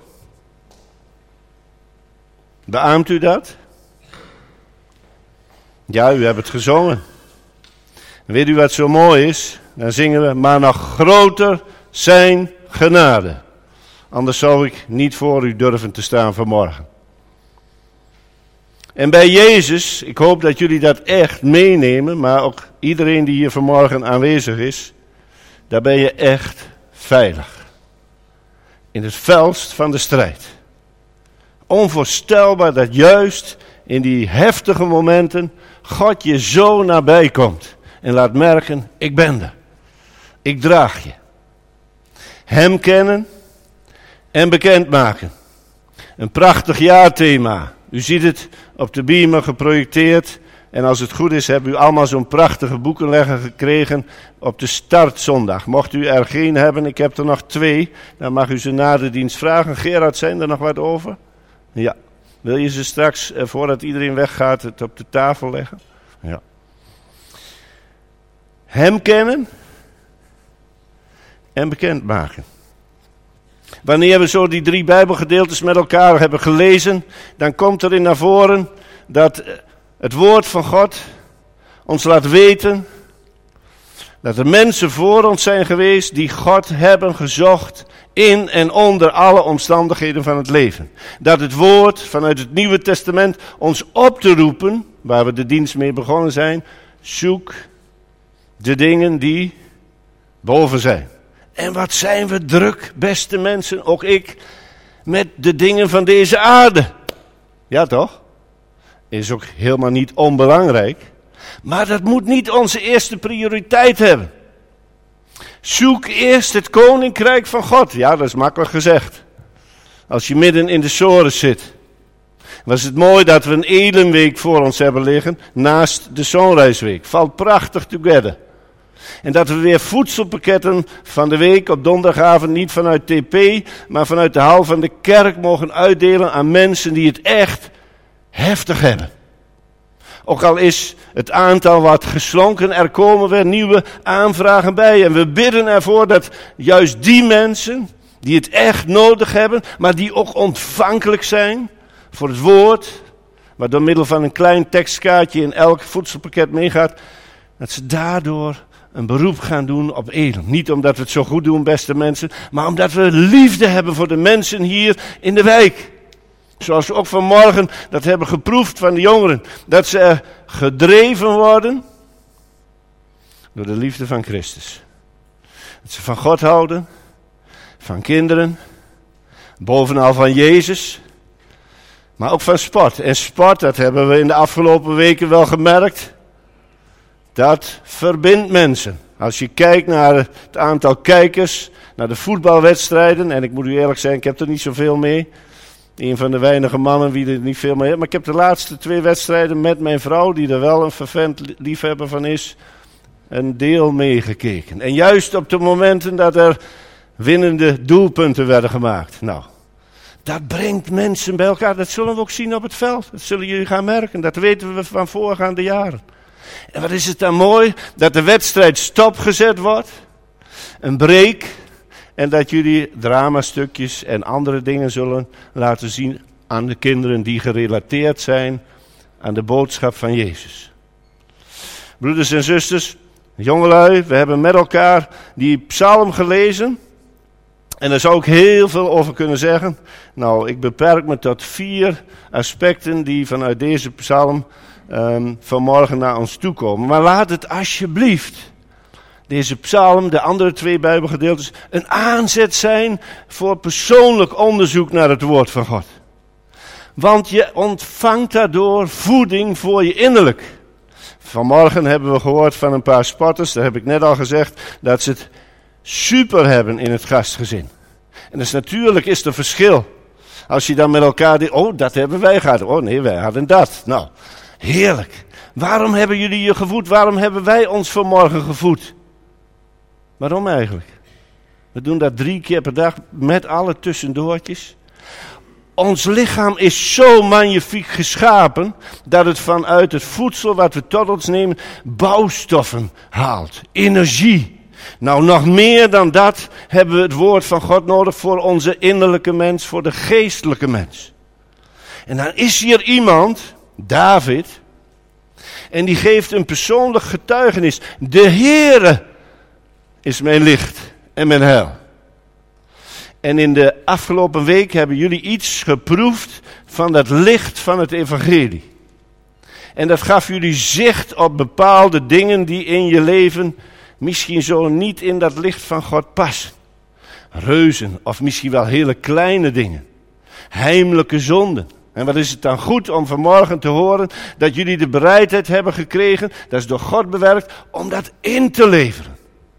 Beaamt u dat? Ja, u hebt het gezongen. En weet u wat zo mooi is? Dan zingen we, maar nog groter zijn genade. Anders zou ik niet voor u durven te staan vanmorgen. En bij Jezus, ik hoop dat jullie dat echt meenemen, maar ook iedereen die hier vanmorgen aanwezig is, daar ben je echt veilig. In het felst van de strijd. Onvoorstelbaar dat juist in die heftige momenten God je zo nabij komt en laat merken, ik ben er. Ik draag je. Hem kennen en bekendmaken. Een prachtig jaarthema. U ziet het op de beamer geprojecteerd. En als het goed is, hebben u allemaal zo'n prachtige boekenlegger gekregen op de startzondag. Mocht u er geen hebben, ik heb er nog twee, dan mag u ze na de dienst vragen. Gerard, zijn er nog wat over? Ja. Wil je ze straks, eh, voordat iedereen weggaat, het op de tafel leggen? Ja. Hem kennen en bekendmaken. Wanneer we zo die drie Bijbelgedeeltes met elkaar hebben gelezen, dan komt erin naar voren dat het woord van God ons laat weten dat er mensen voor ons zijn geweest die God hebben gezocht in en onder alle omstandigheden van het leven. Dat het woord vanuit het Nieuwe Testament ons op te roepen, waar we de dienst mee begonnen zijn, zoek de dingen die boven zijn. En wat zijn we druk, beste mensen, ook ik, met de dingen van deze aarde. Ja toch? Is ook helemaal niet onbelangrijk. Maar dat moet niet onze eerste prioriteit hebben. Zoek eerst het koninkrijk van God. Ja, dat is makkelijk gezegd. Als je midden in de sores zit. Was het mooi dat we een Elimweek voor ons hebben liggen, naast de Zonreisweek. Valt prachtig together. En dat we weer voedselpakketten van de week op donderdagavond niet vanuit T P, maar vanuit de hal van de kerk mogen uitdelen aan mensen die het echt heftig hebben. Ook al is het aantal wat geslonken, er komen weer nieuwe aanvragen bij. En we bidden ervoor dat juist die mensen die het echt nodig hebben, maar die ook ontvankelijk zijn voor het woord, wat door middel van een klein tekstkaartje in elk voedselpakket meegaat, dat ze daardoor een beroep gaan doen op Elim. Niet omdat we het zo goed doen, beste mensen, maar omdat we liefde hebben voor de mensen hier in de wijk. Zoals we ook vanmorgen dat hebben geproefd van de jongeren. Dat ze gedreven worden door de liefde van Christus. Dat ze van God houden, van kinderen, bovenal van Jezus, maar ook van sport. En sport, dat hebben we in de afgelopen weken wel gemerkt, dat verbindt mensen. Als je kijkt naar het aantal kijkers, naar de voetbalwedstrijden, en ik moet u eerlijk zijn, ik heb er niet zoveel mee. Een van de weinige mannen wie er niet veel mee heeft. Maar ik heb de laatste twee wedstrijden met mijn vrouw, die er wel een fervent liefhebber van is, een deel meegekeken. En juist op de momenten dat er winnende doelpunten werden gemaakt. Nou, dat brengt mensen bij elkaar. Dat zullen we ook zien op het veld. Dat zullen jullie gaan merken. Dat weten we van voorgaande jaren. En wat is het dan mooi dat de wedstrijd stopgezet wordt. Een break. En dat jullie dramastukjes en andere dingen zullen laten zien aan de kinderen die gerelateerd zijn aan de boodschap van Jezus. Broeders en zusters, jongelui, we hebben met elkaar die psalm gelezen. En daar zou ik heel veel over kunnen zeggen. Nou, ik beperk me tot vier aspecten die vanuit deze psalm um, vanmorgen naar ons toekomen. Maar laat het alsjeblieft, deze psalm, de andere twee Bijbelgedeeltes, een aanzet zijn voor persoonlijk onderzoek naar het woord van God. Want je ontvangt daardoor voeding voor je innerlijk. Vanmorgen hebben we gehoord van een paar sporters, daar heb ik net al gezegd, dat ze het super hebben in het gastgezin. En dus natuurlijk is er verschil. Als je dan met elkaar denkt, oh, dat hebben wij gehad. Oh nee, wij hadden dat. Nou, heerlijk. Waarom hebben jullie je gevoed? Waarom hebben wij ons vanmorgen gevoed? Waarom eigenlijk? We doen dat drie keer per dag met alle tussendoortjes. Ons lichaam is zo magnifiek geschapen dat het vanuit het voedsel wat we tot ons nemen bouwstoffen haalt. Energie. Nou, nog meer dan dat hebben we het woord van God nodig voor onze innerlijke mens, voor de geestelijke mens. En dan is hier iemand, David, en die geeft een persoonlijk getuigenis. De Heere is mijn licht en mijn heil. En in de afgelopen week hebben jullie iets geproefd van dat licht van het evangelie. En dat gaf jullie zicht op bepaalde dingen die in je leven misschien zo niet in dat licht van God passen. Reuzen of misschien wel hele kleine dingen. Heimelijke zonden. En wat is het dan goed om vanmorgen te horen dat jullie de bereidheid hebben gekregen, dat is door God bewerkt, om dat in te leveren.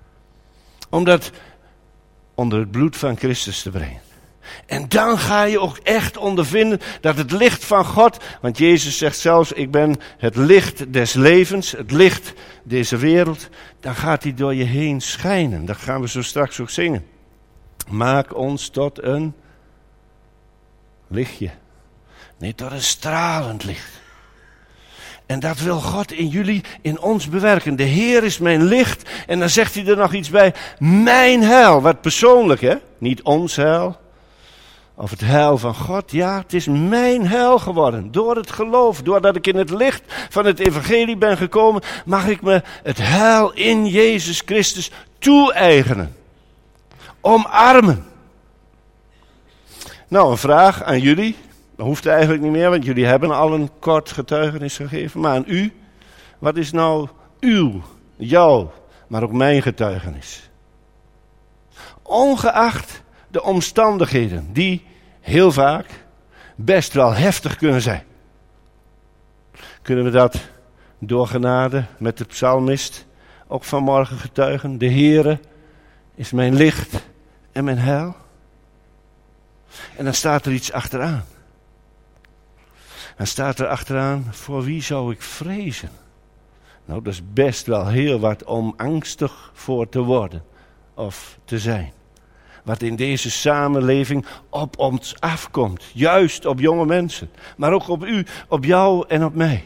Om dat onder het bloed van Christus te brengen. En dan ga je ook echt ondervinden dat het licht van God, want Jezus zegt zelfs, ik ben het licht des levens, het licht deze wereld, dan gaat hij door je heen schijnen. Dat gaan we zo straks ook zingen. Maak ons tot een lichtje. Nee, tot een stralend licht. En dat wil God in jullie, in ons bewerken. De Heer is mijn licht. En dan zegt hij er nog iets bij. Mijn heil. Wat persoonlijk, hè? Niet ons heil. Of het heil van God. Ja, het is mijn heil geworden. Door het geloof. Doordat ik in het licht van het evangelie ben gekomen. Mag ik me het heil in Jezus Christus toe-eigenen. Omarmen. Nou, een vraag aan jullie. Dat hoeft eigenlijk niet meer, want jullie hebben al een kort getuigenis gegeven. Maar aan u, wat is nou uw, jouw, maar ook mijn getuigenis? Ongeacht de omstandigheden, die heel vaak best wel heftig kunnen zijn. Kunnen we dat door genade met de psalmist ook vanmorgen getuigen? De Heere is mijn licht en mijn heil. En dan staat er iets achteraan. Dan staat er achteraan, voor wie zou ik vrezen? Nou, dat is best wel heel wat om angstig voor te worden of te zijn. Wat in deze samenleving op ons afkomt. Juist op jonge mensen, maar ook op u, op jou en op mij.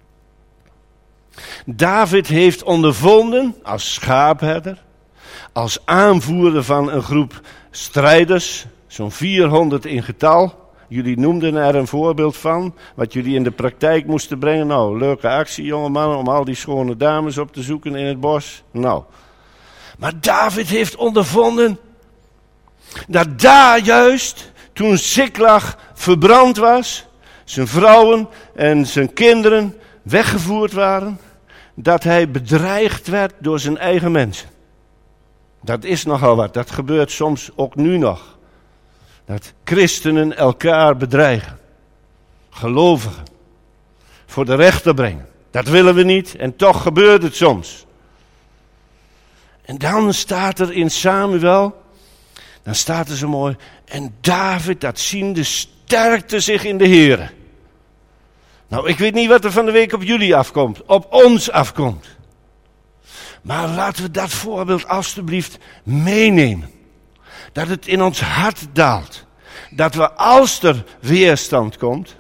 David heeft ondervonden als schaapherder, als aanvoerder van een groep strijders, zo'n vierhonderd in getal. Jullie noemden er een voorbeeld van, wat jullie in de praktijk moesten brengen. Nou, leuke actie, jongeman, om al die schone dames op te zoeken in het bos. Nou, maar David heeft ondervonden dat daar juist, toen Ziklag verbrand was, zijn vrouwen en zijn kinderen weggevoerd waren, dat hij bedreigd werd door zijn eigen mensen. Dat is nogal wat, dat gebeurt soms ook nu nog. Dat christenen elkaar bedreigen. Gelovigen. Voor de rechter brengen. Dat willen we niet en toch gebeurt het soms. En dan staat er in Samuel, dan staat er zo mooi, en David, dat ziende, sterkte zich in de Heere. Nou, ik weet niet wat er van de week op jullie afkomt, op ons afkomt. Maar laten we dat voorbeeld alstublieft meenemen. Dat het in ons hart daalt. Dat we, als er weerstand komt,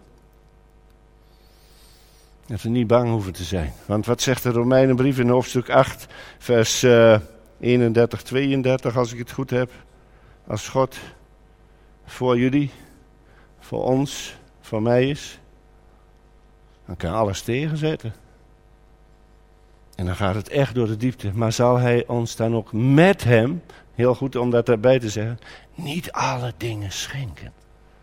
dat we niet bang hoeven te zijn. Want wat zegt de Romeinenbrief in hoofdstuk acht, vers uh, eenendertig, tweeëndertig, als ik het goed heb. Als God voor jullie, voor ons, voor mij is, dan kan alles tegenzetten. En dan gaat het echt door de diepte. Maar zal hij ons dan ook met hem, heel goed om dat erbij te zeggen, niet alle dingen schenken?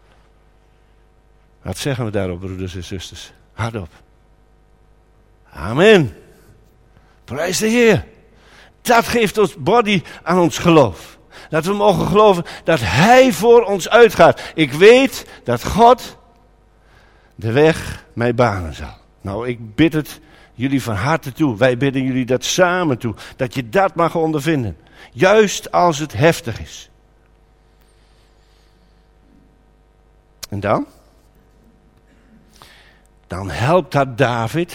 Wat zeggen we daarop, broeders en zusters? Hardop. Amen. Prijs de Heer. Dat geeft ons body aan ons geloof. Dat we mogen geloven dat hij voor ons uitgaat. Ik weet dat God de weg mij banen zal. Nou, ik bid het jullie van harte toe. Wij bidden jullie dat samen toe. Dat je dat mag ondervinden. Juist als het heftig is. En dan? Dan helpt dat David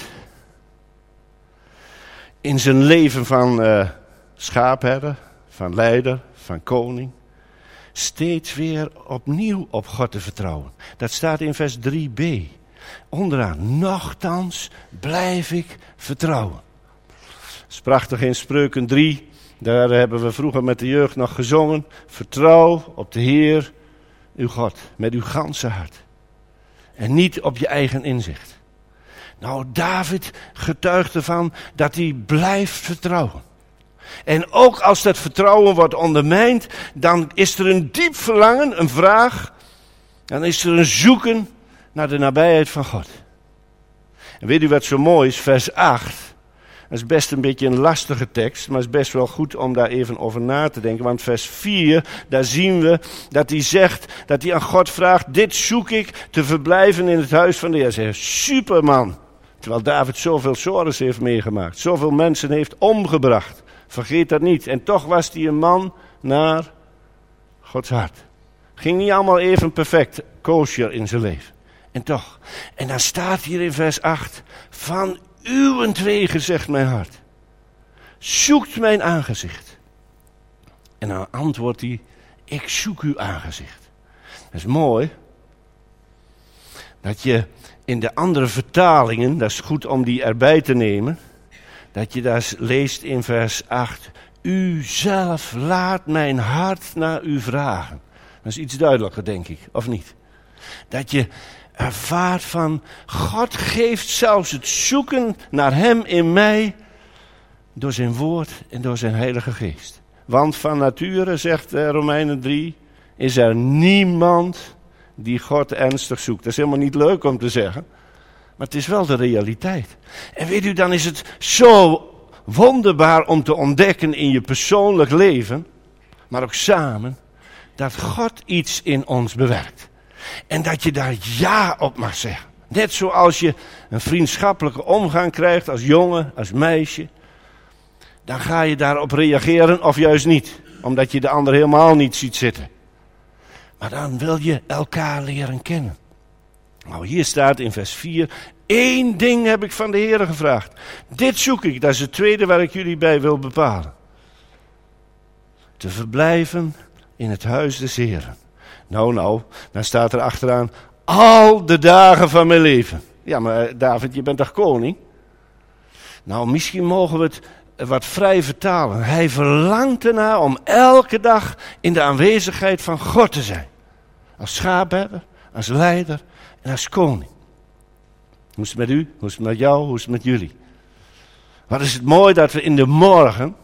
in zijn leven van uh, schaapherder, van leider, van koning, steeds weer opnieuw op God te vertrouwen. Dat staat in vers drie b. Onderaan, nochtans blijf ik vertrouwen. Dat is prachtig in Spreuken drie. Daar hebben we vroeger met de jeugd nog gezongen. Vertrouw op de Heer, uw God, met uw ganse hart. En niet op je eigen inzicht. Nou, David getuigt ervan dat hij blijft vertrouwen. En ook als dat vertrouwen wordt ondermijnd, dan is er een diep verlangen, een vraag. Dan is er een zoeken naar de nabijheid van God. En weet u wat zo mooi is? Vers acht. Dat is best een beetje een lastige tekst, maar het is best wel goed om daar even over na te denken. Want vers vier, daar zien we dat hij zegt, dat hij aan God vraagt, dit zoek ik te verblijven in het huis van de Heer. Hij zegt, superman. Terwijl David zoveel sores heeft meegemaakt, zoveel mensen heeft omgebracht. Vergeet dat niet. En toch was hij een man naar Gods hart. Ging niet allemaal even perfect, kosher in zijn leven. En toch. En dan staat hier in vers acht, van uwentwege, zegt mijn hart, zoekt mijn aangezicht. En dan antwoordt hij, ik zoek uw aangezicht. Dat is mooi. Dat je in de andere vertalingen, dat is goed om die erbij te nemen, dat je daar leest in vers acht. U zelf laat mijn hart naar u vragen. Dat is iets duidelijker, denk ik, of niet? Dat je ervaart van, God geeft zelfs het zoeken naar hem in mij door zijn woord en door zijn Heilige Geest. Want van nature, zegt Romeinen drie, is er niemand die God ernstig zoekt. Dat is helemaal niet leuk om te zeggen, maar het is wel de realiteit. En weet u, dan is het zo wonderbaar om te ontdekken in je persoonlijk leven, maar ook samen, dat God iets in ons bewerkt. En dat je daar ja op mag zeggen. Net zoals je een vriendschappelijke omgang krijgt als jongen, als meisje. Dan ga je daarop reageren of juist niet. Omdat je de ander helemaal niet ziet zitten. Maar dan wil je elkaar leren kennen. Nou, hier staat in vers vier. Eén ding heb ik van de Heere gevraagd. Dit zoek ik, dat is het tweede waar ik jullie bij wil bepalen. Te verblijven in het huis des Heeren. Nou, nou, dan staat er achteraan, al de dagen van mijn leven. Ja, maar David, je bent toch koning? Nou, misschien mogen we het wat vrij vertalen. Hij verlangt ernaar om elke dag in de aanwezigheid van God te zijn. Als schaapherder, als leider en als koning. Hoe is het met u? Hoe is het met jou? Hoe is het met jullie? Wat is het mooi dat we in de morgen,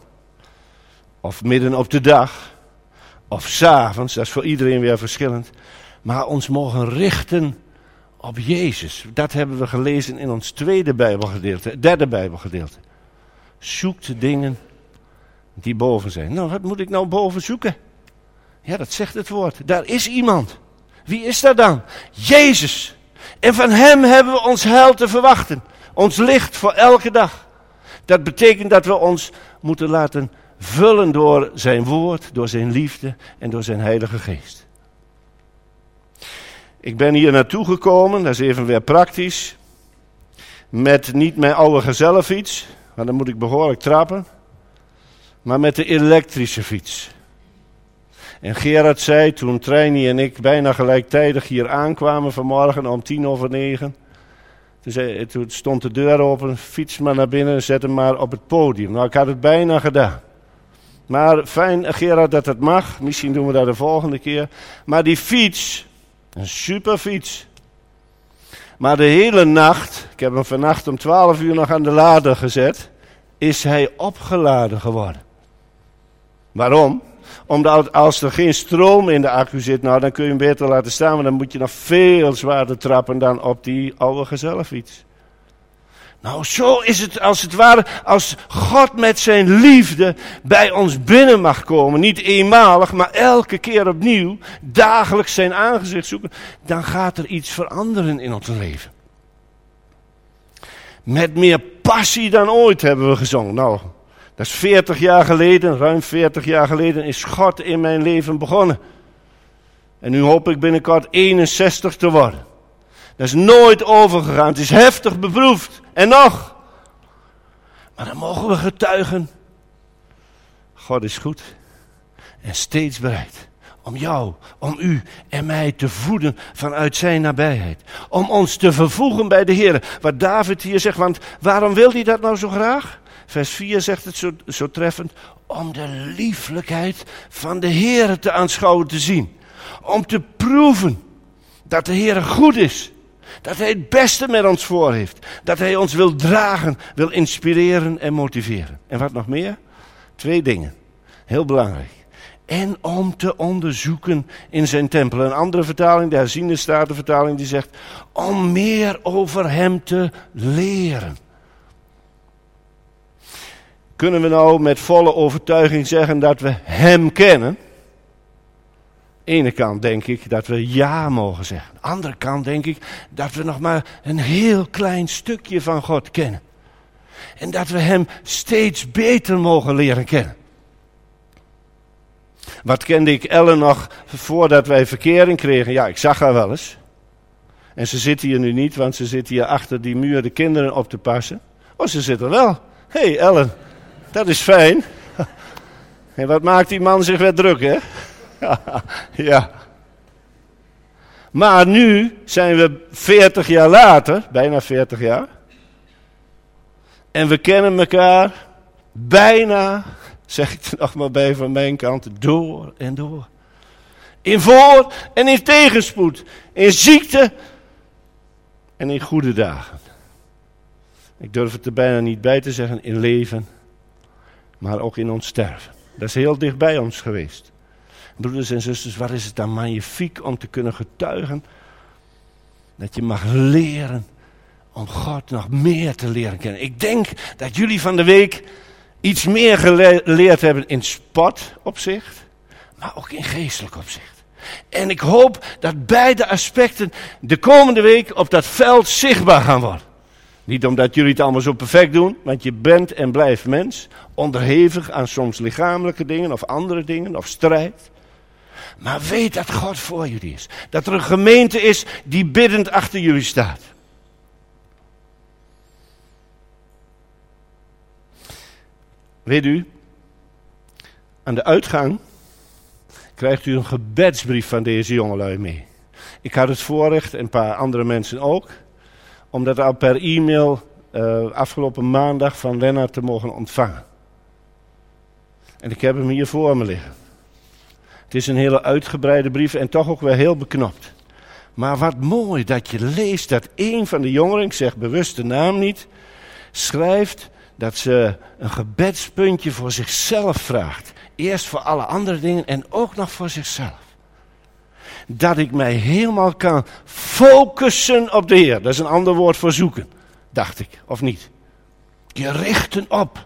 of midden op de dag, of 's avonds, dat is voor iedereen weer verschillend, maar ons mogen richten op Jezus. Dat hebben we gelezen in ons tweede Bijbelgedeelte, derde Bijbelgedeelte. Zoek de dingen die boven zijn. Nou, wat moet ik nou boven zoeken? Ja, dat zegt het woord. Daar is iemand. Wie is dat dan? Jezus. En van hem hebben we ons heil te verwachten. Ons licht voor elke dag. Dat betekent dat we ons moeten laten vullen door zijn woord, door zijn liefde en door zijn Heilige Geest. Ik ben hier naartoe gekomen, dat is even weer praktisch, met niet mijn oude gezellenfiets, want dan moet ik behoorlijk trappen, maar met de elektrische fiets. En Gerard zei toen Treini en ik bijna gelijktijdig hier aankwamen vanmorgen om tien over negen. Toen, zei, toen stond de deur open, fiets maar naar binnen en zet hem maar op het podium. Nou, ik had het bijna gedaan. Maar fijn, Gerard, dat het mag. Misschien doen we dat de volgende keer. Maar die fiets, een super fiets. Maar de hele nacht, ik heb hem vannacht om twaalf uur nog aan de lader gezet, is hij opgeladen geworden. Waarom? Omdat als er geen stroom in de accu zit, nou dan kun je hem beter laten staan, maar dan moet je nog veel zwaarder trappen dan op die oude gezellenfiets. Nou, zo is het als het ware, als God met zijn liefde bij ons binnen mag komen, niet eenmalig, maar elke keer opnieuw, dagelijks zijn aangezicht zoeken, dan gaat er iets veranderen in ons leven. Met meer passie dan ooit hebben we gezongen. Nou, dat is veertig jaar geleden, ruim veertig jaar geleden is God in mijn leven begonnen. En nu hoop ik binnenkort eenenzestig te worden. Dat is nooit overgegaan, het is heftig beproefd. En nog. Maar dan mogen we getuigen. God is goed en steeds bereid om jou, om u en mij te voeden vanuit zijn nabijheid. Om ons te vervoegen bij de Heer. Wat David hier zegt, want waarom wil hij dat nou zo graag? Vers vier zegt het zo, zo treffend. Om de lieflijkheid van de Heer te aanschouwen, te zien. Om te proeven dat de Heer goed is. Dat hij het beste met ons voor heeft. Dat hij ons wil dragen, wil inspireren en motiveren. En wat nog meer? Twee dingen. Heel belangrijk. En om te onderzoeken in zijn tempel. Een andere vertaling, de herziende statenvertaling, die zegt om meer over hem te leren. Kunnen we nou met volle overtuiging zeggen dat we hem kennen? Aan de ene kant denk ik dat we ja mogen zeggen. Aan de andere kant denk ik dat we nog maar een heel klein stukje van God kennen. En dat we hem steeds beter mogen leren kennen. Wat kende ik Ellen nog voordat wij verkering kregen? Ja, ik zag haar wel eens. En ze zit hier nu niet, want ze zit hier achter die muur de kinderen op te passen. Oh, ze zit er wel. Hé hey Ellen, dat is fijn. En wat maakt die man zich weer druk, hè? Ja. Maar nu zijn we veertig jaar later, bijna veertig jaar. En we kennen elkaar bijna, zeg ik er nog maar bij van mijn kant, door en door. In voor- en in tegenspoed. In ziekte en in goede dagen. Ik durf het er bijna niet bij te zeggen, in leven, maar ook in ons sterven. Dat is heel dicht bij ons geweest. Broeders en zusters, wat is het dan magnifiek om te kunnen getuigen dat je mag leren om God nog meer te leren kennen. Ik denk dat jullie van de week iets meer geleerd hebben in sportopzicht, maar ook in geestelijk opzicht. En ik hoop dat beide aspecten de komende week op dat veld zichtbaar gaan worden. Niet omdat jullie het allemaal zo perfect doen, want je bent en blijft mens, onderhevig aan soms lichamelijke dingen of andere dingen of strijd. Maar weet dat God voor jullie is. Dat er een gemeente is die biddend achter jullie staat. Weet u, aan de uitgang krijgt u een gebedsbrief van deze jongelui mee. Ik had het voorrecht, en een paar andere mensen ook, om dat al per e-mail uh, afgelopen maandag van Lennart te mogen ontvangen. En ik heb hem hier voor me liggen. Het is een hele uitgebreide brief en toch ook wel heel beknopt. Maar wat mooi dat je leest dat een van de jongeren, ik zeg bewust de naam niet, schrijft dat ze een gebedspuntje voor zichzelf vraagt. Eerst voor alle andere dingen en ook nog voor zichzelf. Dat ik mij helemaal kan focussen op de Heer. Dat is een ander woord voor zoeken, dacht ik, of niet? Je richten op.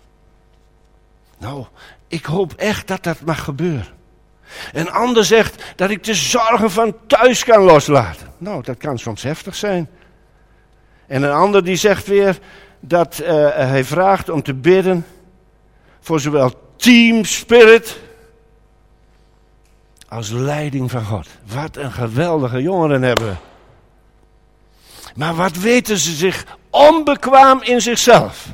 Nou, ik hoop echt dat dat mag gebeuren. Een ander zegt dat ik de zorgen van thuis kan loslaten. Nou, dat kan soms heftig zijn. En een ander die zegt weer dat uh, hij vraagt om te bidden voor zowel team spirit als leiding van God. Wat een geweldige jongeren hebben we. Maar wat weten ze zich onbekwaam in zichzelf.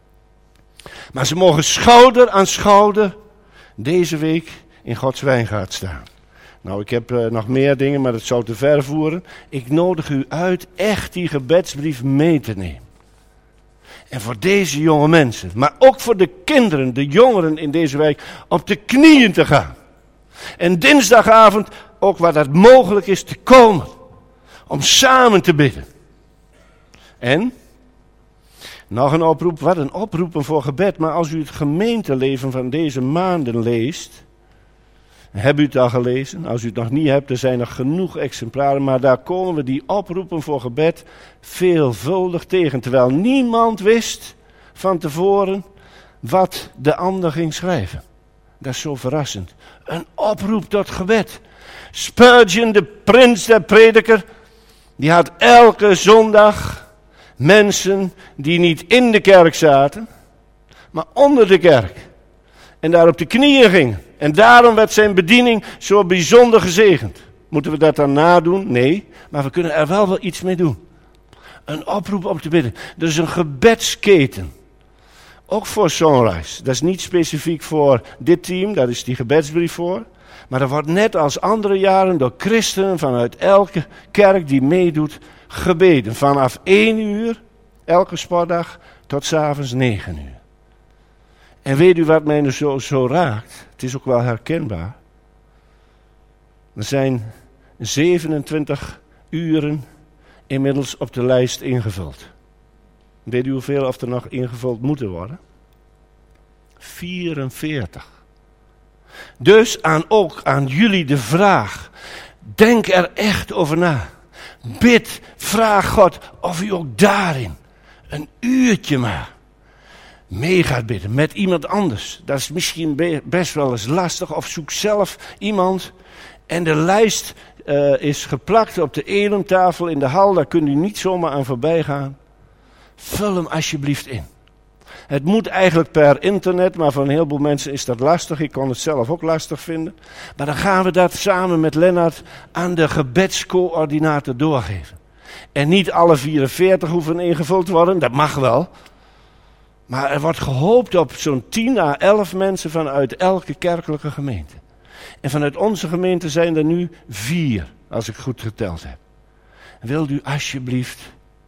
Maar ze mogen schouder aan schouder deze week in Gods wijngaard staan. Nou, ik heb uh, nog meer dingen, maar dat zou te ver voeren. Ik nodig u uit echt die gebedsbrief mee te nemen. En voor deze jonge mensen, maar ook voor de kinderen, de jongeren in deze wijk, op de knieën te gaan. En dinsdagavond ook waar dat mogelijk is te komen. Om samen te bidden. En nog een oproep, wat een oproepen voor gebed. Maar als u het gemeenteleven van deze maanden leest. Heb u het al gelezen? Als u het nog niet hebt, er zijn nog genoeg exemplaren. Maar daar komen we die oproepen voor gebed veelvuldig tegen. Terwijl niemand wist van tevoren wat de ander ging schrijven. Dat is zo verrassend. Een oproep tot gebed. Spurgeon, de prins, de prediker, die had elke zondag mensen die niet in de kerk zaten, maar onder de kerk. En daar op de knieën gingen. En daarom werd zijn bediening zo bijzonder gezegend. Moeten we dat dan nadoen? Nee, maar we kunnen er wel wel iets mee doen. Een oproep om te bidden. Dus een gebedsketen. Ook voor Sunrise. Dat is niet specifiek voor dit team, daar is die gebedsbrief voor. Maar er wordt net als andere jaren door christenen vanuit elke kerk die meedoet gebeden. Vanaf één uur, elke sportdag, tot 's avonds negen uur. En weet u wat mij nu zo, zo raakt? Het is ook wel herkenbaar. Er zijn zevenentwintig uren inmiddels op de lijst ingevuld. Weet u hoeveel of er nog ingevuld moeten worden? vierenveertig. Dus aan, ook aan jullie de vraag. Denk er echt over na. Bid, vraag God of u ook daarin een uurtje maar mee gaat bidden met iemand anders. Dat is misschien best wel eens lastig. Of zoek zelf iemand. En de lijst uh, is geplakt op de elimtafel in de hal. Daar kunt u niet zomaar aan voorbij gaan. Vul hem alsjeblieft in. Het moet eigenlijk per internet, maar voor een heleboel mensen is dat lastig. Ik kon het zelf ook lastig vinden. Maar dan gaan we dat samen met Lennart aan de gebedscoördinator doorgeven. En niet alle vierenveertig hoeven ingevuld te worden, dat mag wel. Maar er wordt gehoopt op zo'n tien à elf mensen vanuit elke kerkelijke gemeente. En vanuit onze gemeente zijn er nu vier als ik goed geteld heb. Wilt u alsjeblieft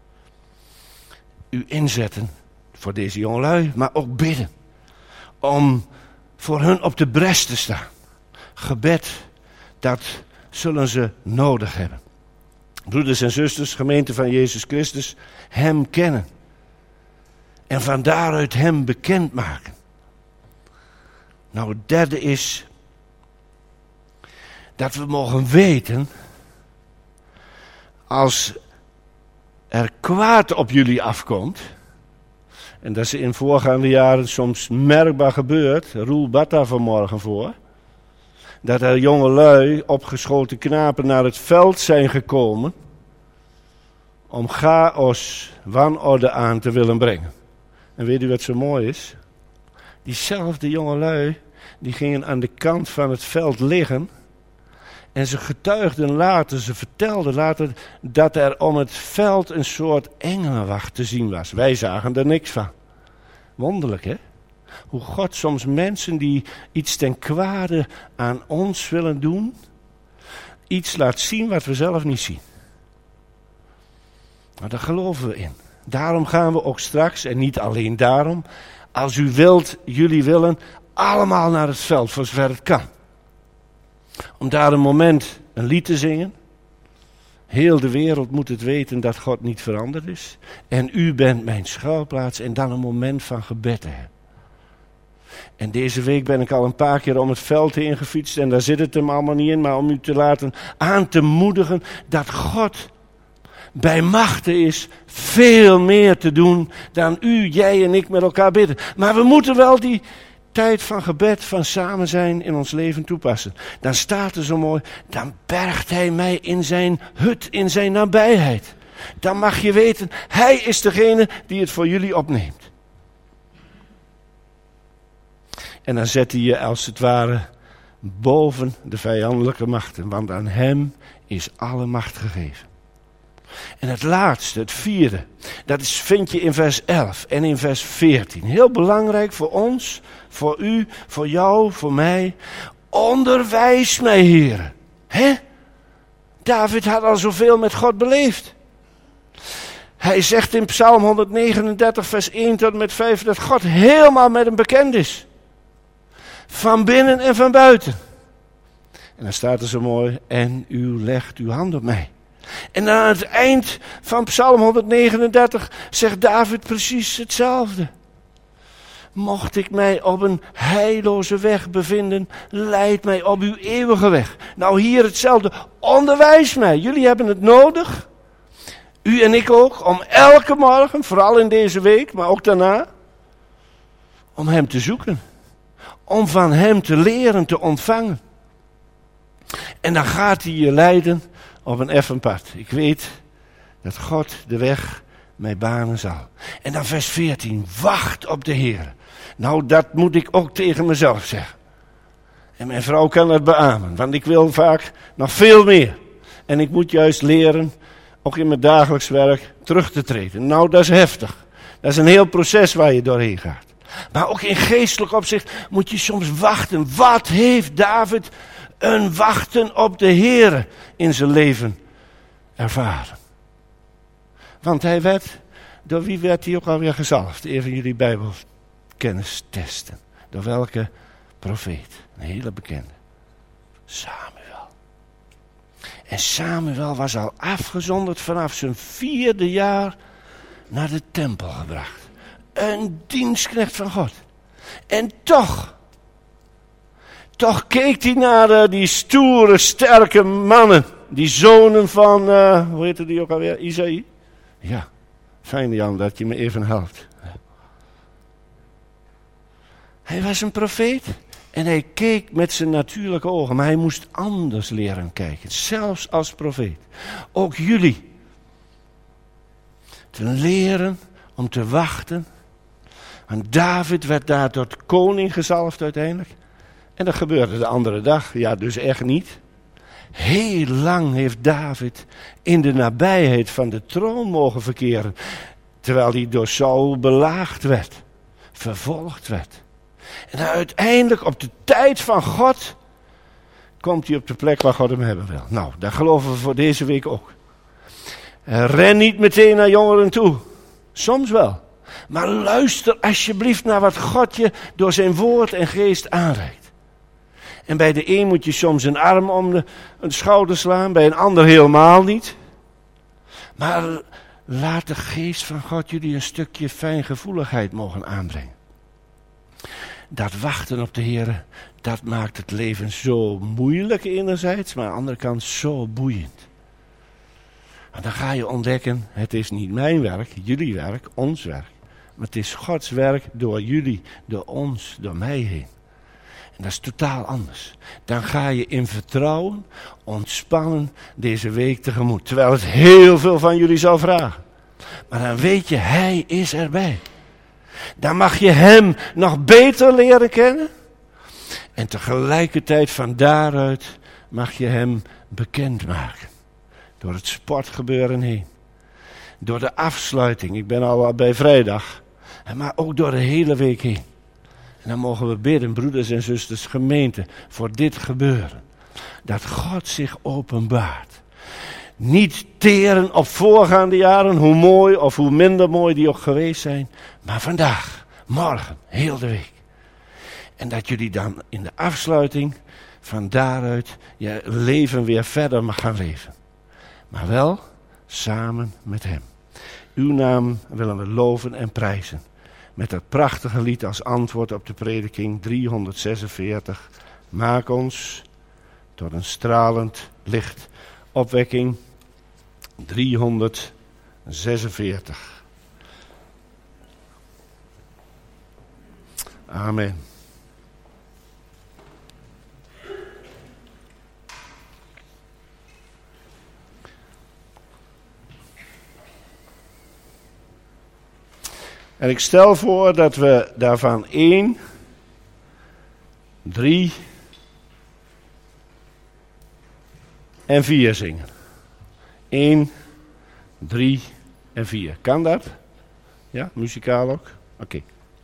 u inzetten voor deze jongelui, maar ook bidden. Om voor hun op de bres te staan. Gebed, dat zullen ze nodig hebben. Broeders en zusters, gemeente van Jezus Christus, hem kennen. En van daaruit hem bekendmaken. Nou, het derde is dat we mogen weten, als er kwaad op jullie afkomt, en dat is in voorgaande jaren soms merkbaar gebeurd, Roel bad daar vanmorgen voor, dat er jongelui, opgeschoten knapen, naar het veld zijn gekomen om chaos, wanorde aan te willen brengen. En weet u wat zo mooi is? Diezelfde jongelui, die gingen aan de kant van het veld liggen en ze getuigden later, ze vertelden later dat er om het veld een soort engelenwacht te zien was. Wij zagen er niks van. Wonderlijk, hè? Hoe God soms mensen die iets ten kwade aan ons willen doen, iets laat zien wat we zelf niet zien. Maar daar geloven we in. Daarom gaan we ook straks, en niet alleen daarom, als u wilt, jullie willen, allemaal naar het veld, voor zover het kan. Om daar een moment een lied te zingen. Heel de wereld moet het weten dat God niet veranderd is. En u bent mijn schuilplaats, en dan een moment van gebed te hebben. En deze week ben ik al een paar keer om het veld heen gefietst en daar zit het hem allemaal niet in, maar om u te laten aan te moedigen dat God bij machten is veel meer te doen dan u, jij en ik met elkaar bidden. Maar we moeten wel die tijd van gebed, van samen zijn in ons leven toepassen. Dan staat er zo mooi, dan bergt hij mij in zijn hut, in zijn nabijheid. Dan mag je weten, hij is degene die het voor jullie opneemt. En dan zet hij je als het ware boven de vijandelijke machten. Want aan hem is alle macht gegeven. En het laatste, het vierde, dat is, vind je in vers elf en in vers veertien. Heel belangrijk voor ons, voor u, voor jou, voor mij. Onderwijs mij, heren. Hè? David had al zoveel met God beleefd. Hij zegt in Psalm honderdnegenendertig vers één tot en met vijf dat God helemaal met hem bekend is. Van binnen en van buiten. En dan staat er zo mooi, en u legt uw hand op mij. En aan het eind van Psalm honderdnegenendertig zegt David precies hetzelfde. Mocht ik mij op een heilloze weg bevinden, leid mij op uw eeuwige weg. Nou, hier hetzelfde, onderwijs mij. Jullie hebben het nodig, u en ik ook, om elke morgen, vooral in deze week, maar ook daarna, om hem te zoeken. Om van hem te leren, te ontvangen. En dan gaat hij je leiden op een effen pad. Ik weet dat God de weg mij banen zal. En dan vers veertien. Wacht op de Heer. Nou, dat moet ik ook tegen mezelf zeggen. En mijn vrouw kan dat beamen. Want ik wil vaak nog veel meer. En ik moet juist leren, ook in mijn dagelijks werk, terug te treden. Nou, dat is heftig. Dat is een heel proces waar je doorheen gaat. Maar ook in geestelijk opzicht moet je soms wachten. Wat heeft David een wachten op de Heere in zijn leven ervaren? Want hij werd, door wie werd hij ook alweer gezalfd? Even jullie Bijbelkennis testen. Door welke profeet? Een hele bekende. Samuel. En Samuel was al afgezonderd vanaf zijn vierde jaar naar de tempel gebracht. Een dienstknecht van God. En toch, toch keek hij naar uh, die stoere, sterke mannen. Die zonen van, uh, hoe heette die ook alweer? Isaïe? Ja, fijn Jan dat je me even helpt. Hij was een profeet en hij keek met zijn natuurlijke ogen. Maar hij moest anders leren kijken, zelfs als profeet. Ook jullie. Te leren om te wachten. En David werd daar tot koning gezalfd uiteindelijk. En dat gebeurde de andere dag. Ja, dus echt niet. Heel lang heeft David in de nabijheid van de troon mogen verkeren. Terwijl hij door Saul belaagd werd. Vervolgd werd. En uiteindelijk op de tijd van God komt hij op de plek waar God hem hebben wil. Nou, dat geloven we voor deze week ook. Uh, ren niet meteen naar jongeren toe. Soms wel. Maar luister alsjeblieft naar wat God je door zijn woord en geest aanreikt. En bij de een moet je soms een arm om de een schouder slaan, bij een ander helemaal niet. Maar laat de geest van God jullie een stukje fijngevoeligheid mogen aanbrengen. Dat wachten op de Heer, dat maakt het leven zo moeilijk enerzijds, maar aan de andere kant zo boeiend. En dan ga je ontdekken, het is niet mijn werk, jullie werk, ons werk. Maar het is Gods werk door jullie, door ons, door mij heen. En dat is totaal anders. Dan ga je in vertrouwen, ontspannen deze week tegemoet. Terwijl het heel veel van jullie zal vragen. Maar dan weet je, hij is erbij. Dan mag je hem nog beter leren kennen. En tegelijkertijd van daaruit mag je hem bekendmaken. Door het sportgebeuren heen. Door de afsluiting. Ik ben al bij vrijdag. Maar ook door de hele week heen. En dan mogen we bidden, broeders en zusters, gemeente, voor dit gebeuren. Dat God zich openbaart. Niet teren op voorgaande jaren, hoe mooi of hoe minder mooi die ook geweest zijn. Maar vandaag, morgen, heel de week. En dat jullie dan in de afsluiting van daaruit je leven weer verder mag gaan leven. Maar wel samen met hem. Uw naam willen we loven en prijzen. Met dat prachtige lied als antwoord op de prediking driehonderdzesenveertig. Maak ons tot een stralend licht. Opwekking driehonderdzesenveertig. Amen. En ik stel voor dat we daarvan één, drie en vier zingen. één, drie en vier. Kan dat? Ja, muzikaal ook? Oké. Okay.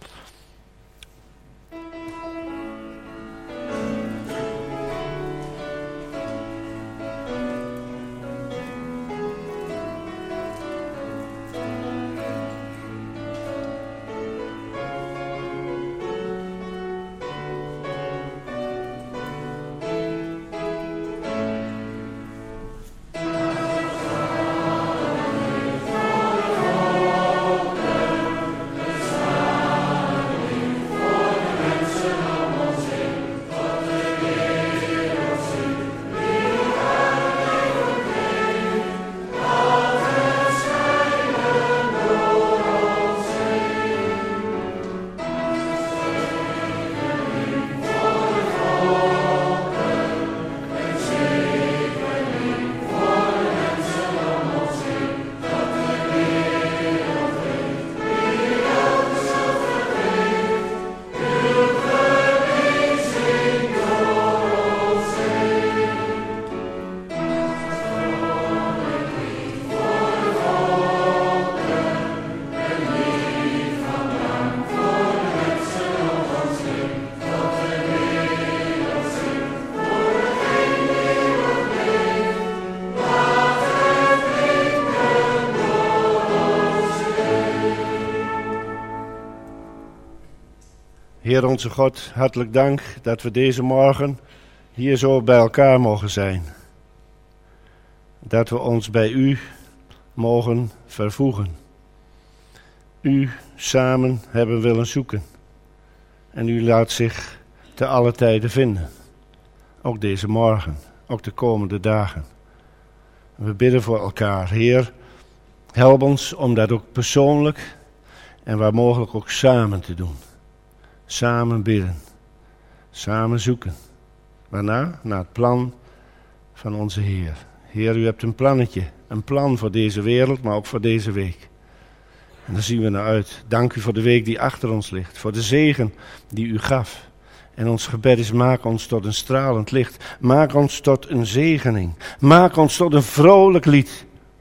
Heer onze God, hartelijk dank dat we deze morgen hier zo bij elkaar mogen zijn. Dat we ons bij u mogen vervoegen. U samen hebben willen zoeken. En u laat zich te alle tijden vinden. Ook deze morgen, ook de komende dagen. We bidden voor elkaar. Heer, help ons om dat ook persoonlijk en waar mogelijk ook samen te doen. Samen bidden. Samen zoeken. Waarna? Naar het plan van onze Heer. Heer, u hebt een plannetje. Een plan voor deze wereld, maar ook voor deze week. En daar zien we naar uit. Dank u voor de week die achter ons ligt. Voor de zegen die u gaf. En ons gebed is, maak ons tot een stralend licht. Maak ons tot een zegening. Maak ons tot een vrolijk lied.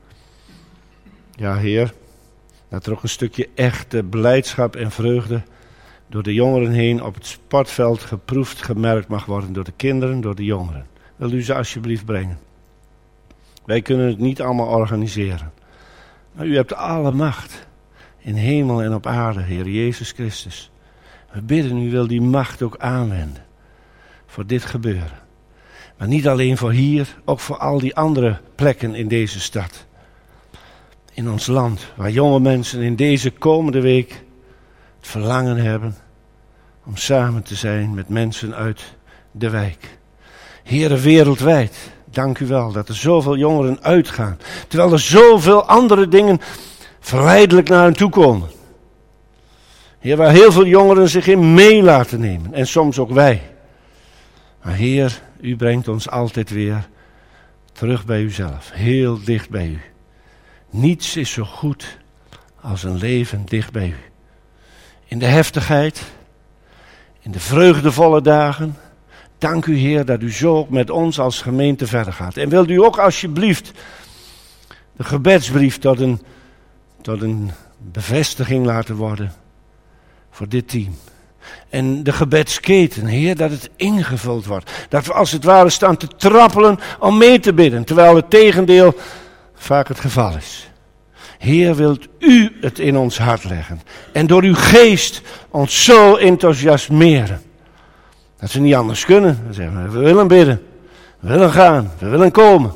Ja, Heer, dat er ook een stukje echte blijdschap en vreugde door de jongeren heen op het sportveld geproefd, gemerkt mag worden door de kinderen, door de jongeren. wil u ze alsjeblieft brengen. Wij kunnen het niet allemaal organiseren. Maar u hebt alle macht in hemel en op aarde, Heer Jezus Christus. We bidden, u wil die macht ook aanwenden voor dit gebeuren. Maar niet alleen voor hier, ook voor al die andere plekken in deze stad. In ons land, waar jonge mensen in deze komende week het verlangen hebben om samen te zijn met mensen uit de wijk. Heren, wereldwijd, dank u wel dat er zoveel jongeren uitgaan. Terwijl er zoveel andere dingen verleidelijk naar hen toe komen. Heer, waar heel veel jongeren zich in mee laten nemen. En soms ook wij. Maar Heer, u brengt ons altijd weer terug bij uzelf. Heel dicht bij u. Niets is zo goed als een leven dicht bij u. In de heftigheid, in de vreugdevolle dagen. Dank u, Heer, dat u zo ook met ons als gemeente verder gaat. En wilt u ook alsjeblieft de gebedsbrief tot een, tot een bevestiging laten worden voor dit team. En de gebedsketen, Heer, dat het ingevuld wordt. Dat we als het ware staan te trappelen om mee te bidden. Terwijl het tegendeel vaak het geval is. Heer, wilt u het in ons hart leggen. En door uw geest ons zo enthousiasmeren. Dat we niet anders kunnen. We zeggen, we willen bidden. We willen gaan. We willen komen.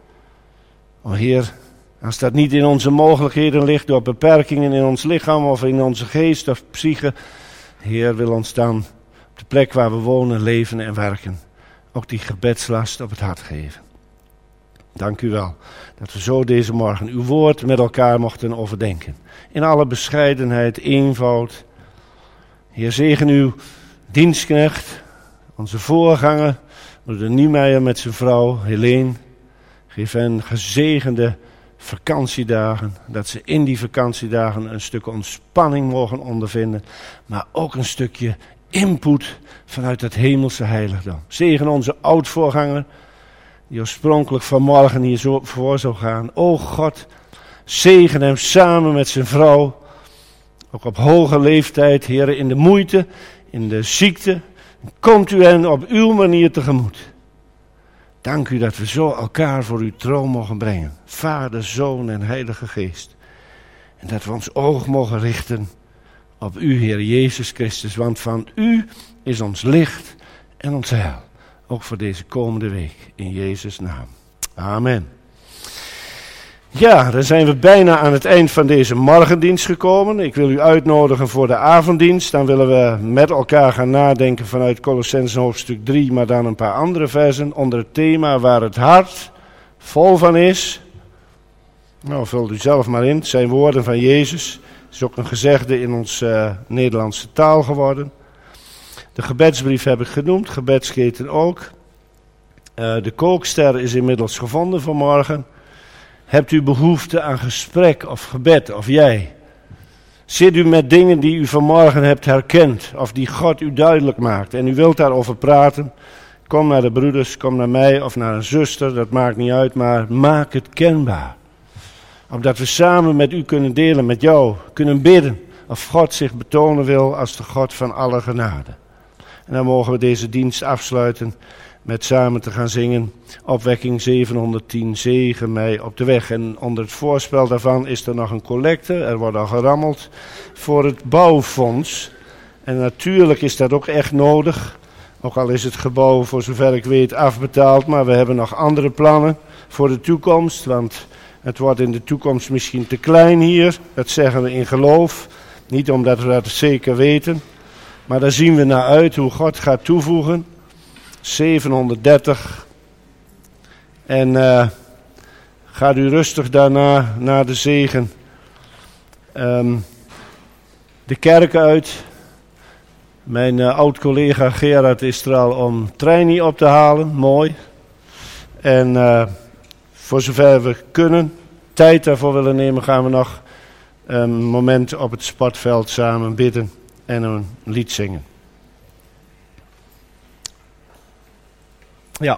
O Heer, als dat niet in onze mogelijkheden ligt, door beperkingen in ons lichaam of in onze geest of psyche. Heer, wil ons dan op de plek waar we wonen, leven en werken ook die gebedslast op het hart geven. Dank u wel dat we zo deze morgen uw woord met elkaar mochten overdenken. In alle bescheidenheid, eenvoud. Heer, zegen uw dienstknecht, onze voorganger, broeder Niemeyer met zijn vrouw Helene. Geef hen gezegende vakantiedagen, dat ze in die vakantiedagen een stuk ontspanning mogen ondervinden, maar ook een stukje input vanuit het hemelse heiligdom. Zegen onze oud-voorganger, die oorspronkelijk vanmorgen hier zo voor zou gaan. O God, zegen hem samen met zijn vrouw, ook op hoge leeftijd, Heere, in de moeite, in de ziekte. Komt u hen op uw manier tegemoet. Dank u dat we zo elkaar voor uw troon mogen brengen. Vader, Zoon en Heilige Geest. En dat we ons oog mogen richten op u, Heer Jezus Christus. Want van u is ons licht en ons heil. Ook voor deze komende week. In Jezus' naam. Amen. Ja, dan zijn we bijna aan het eind van deze morgendienst gekomen. Ik wil u uitnodigen voor de avonddienst. Dan willen we met elkaar gaan nadenken vanuit Kolossenzen hoofdstuk drie, maar dan een paar andere versen onder het thema waar het hart vol van is. Nou, vult u zelf maar in. Het zijn woorden van Jezus. Het is ook een gezegde in onze uh, Nederlandse taal geworden. De gebedsbrief heb ik genoemd, gebedsketen ook. Uh, de kookster is inmiddels gevonden vanmorgen. Hebt u behoefte aan gesprek of gebed, of jij? Zit u met dingen die u vanmorgen hebt herkend, of die God u duidelijk maakt, en u wilt daarover praten? Kom naar de broeders, kom naar mij of naar een zuster, dat maakt niet uit, maar maak het kenbaar. Opdat we samen met u kunnen delen, met jou, kunnen bidden, of God zich betonen wil als de God van alle genade. En dan mogen we deze dienst afsluiten met samen te gaan zingen. Opwekking zevenhonderdtien, zegen mij op de weg. En onder het voorspel daarvan is er nog een collecte. Er wordt al gerammeld voor het bouwfonds. En natuurlijk is dat ook echt nodig. Ook al is het gebouw voor zover ik weet afbetaald. Maar we hebben nog andere plannen voor de toekomst. Want het wordt in de toekomst misschien te klein hier. Dat zeggen we in geloof. Niet omdat we dat zeker weten. Maar daar zien we naar uit hoe God gaat toevoegen. zevenhonderddertig. En uh, gaat u rustig daarna naar de zegen um, de kerk uit. Mijn uh, oud-collega Gerard is er al om Treini op te halen. Mooi. En uh, voor zover we kunnen, tijd daarvoor willen nemen, gaan we nog een moment op het sportveld samen bidden en een lied zingen. Ja.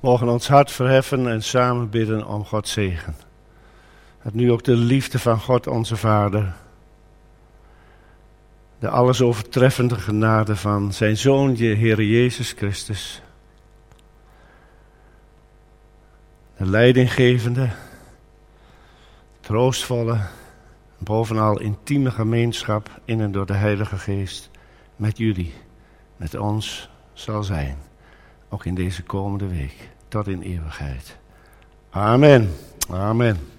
mogen ons hart verheffen en samen bidden om Gods zegen. Dat nu ook de liefde van God onze Vader, de alles overtreffende genade van zijn Zoontje, Heere Jezus Christus, de leidinggevende, troostvolle, bovenal intieme gemeenschap in en door de Heilige Geest met jullie, met ons zal zijn, ook in deze komende week, tot in eeuwigheid. Amen. Amen.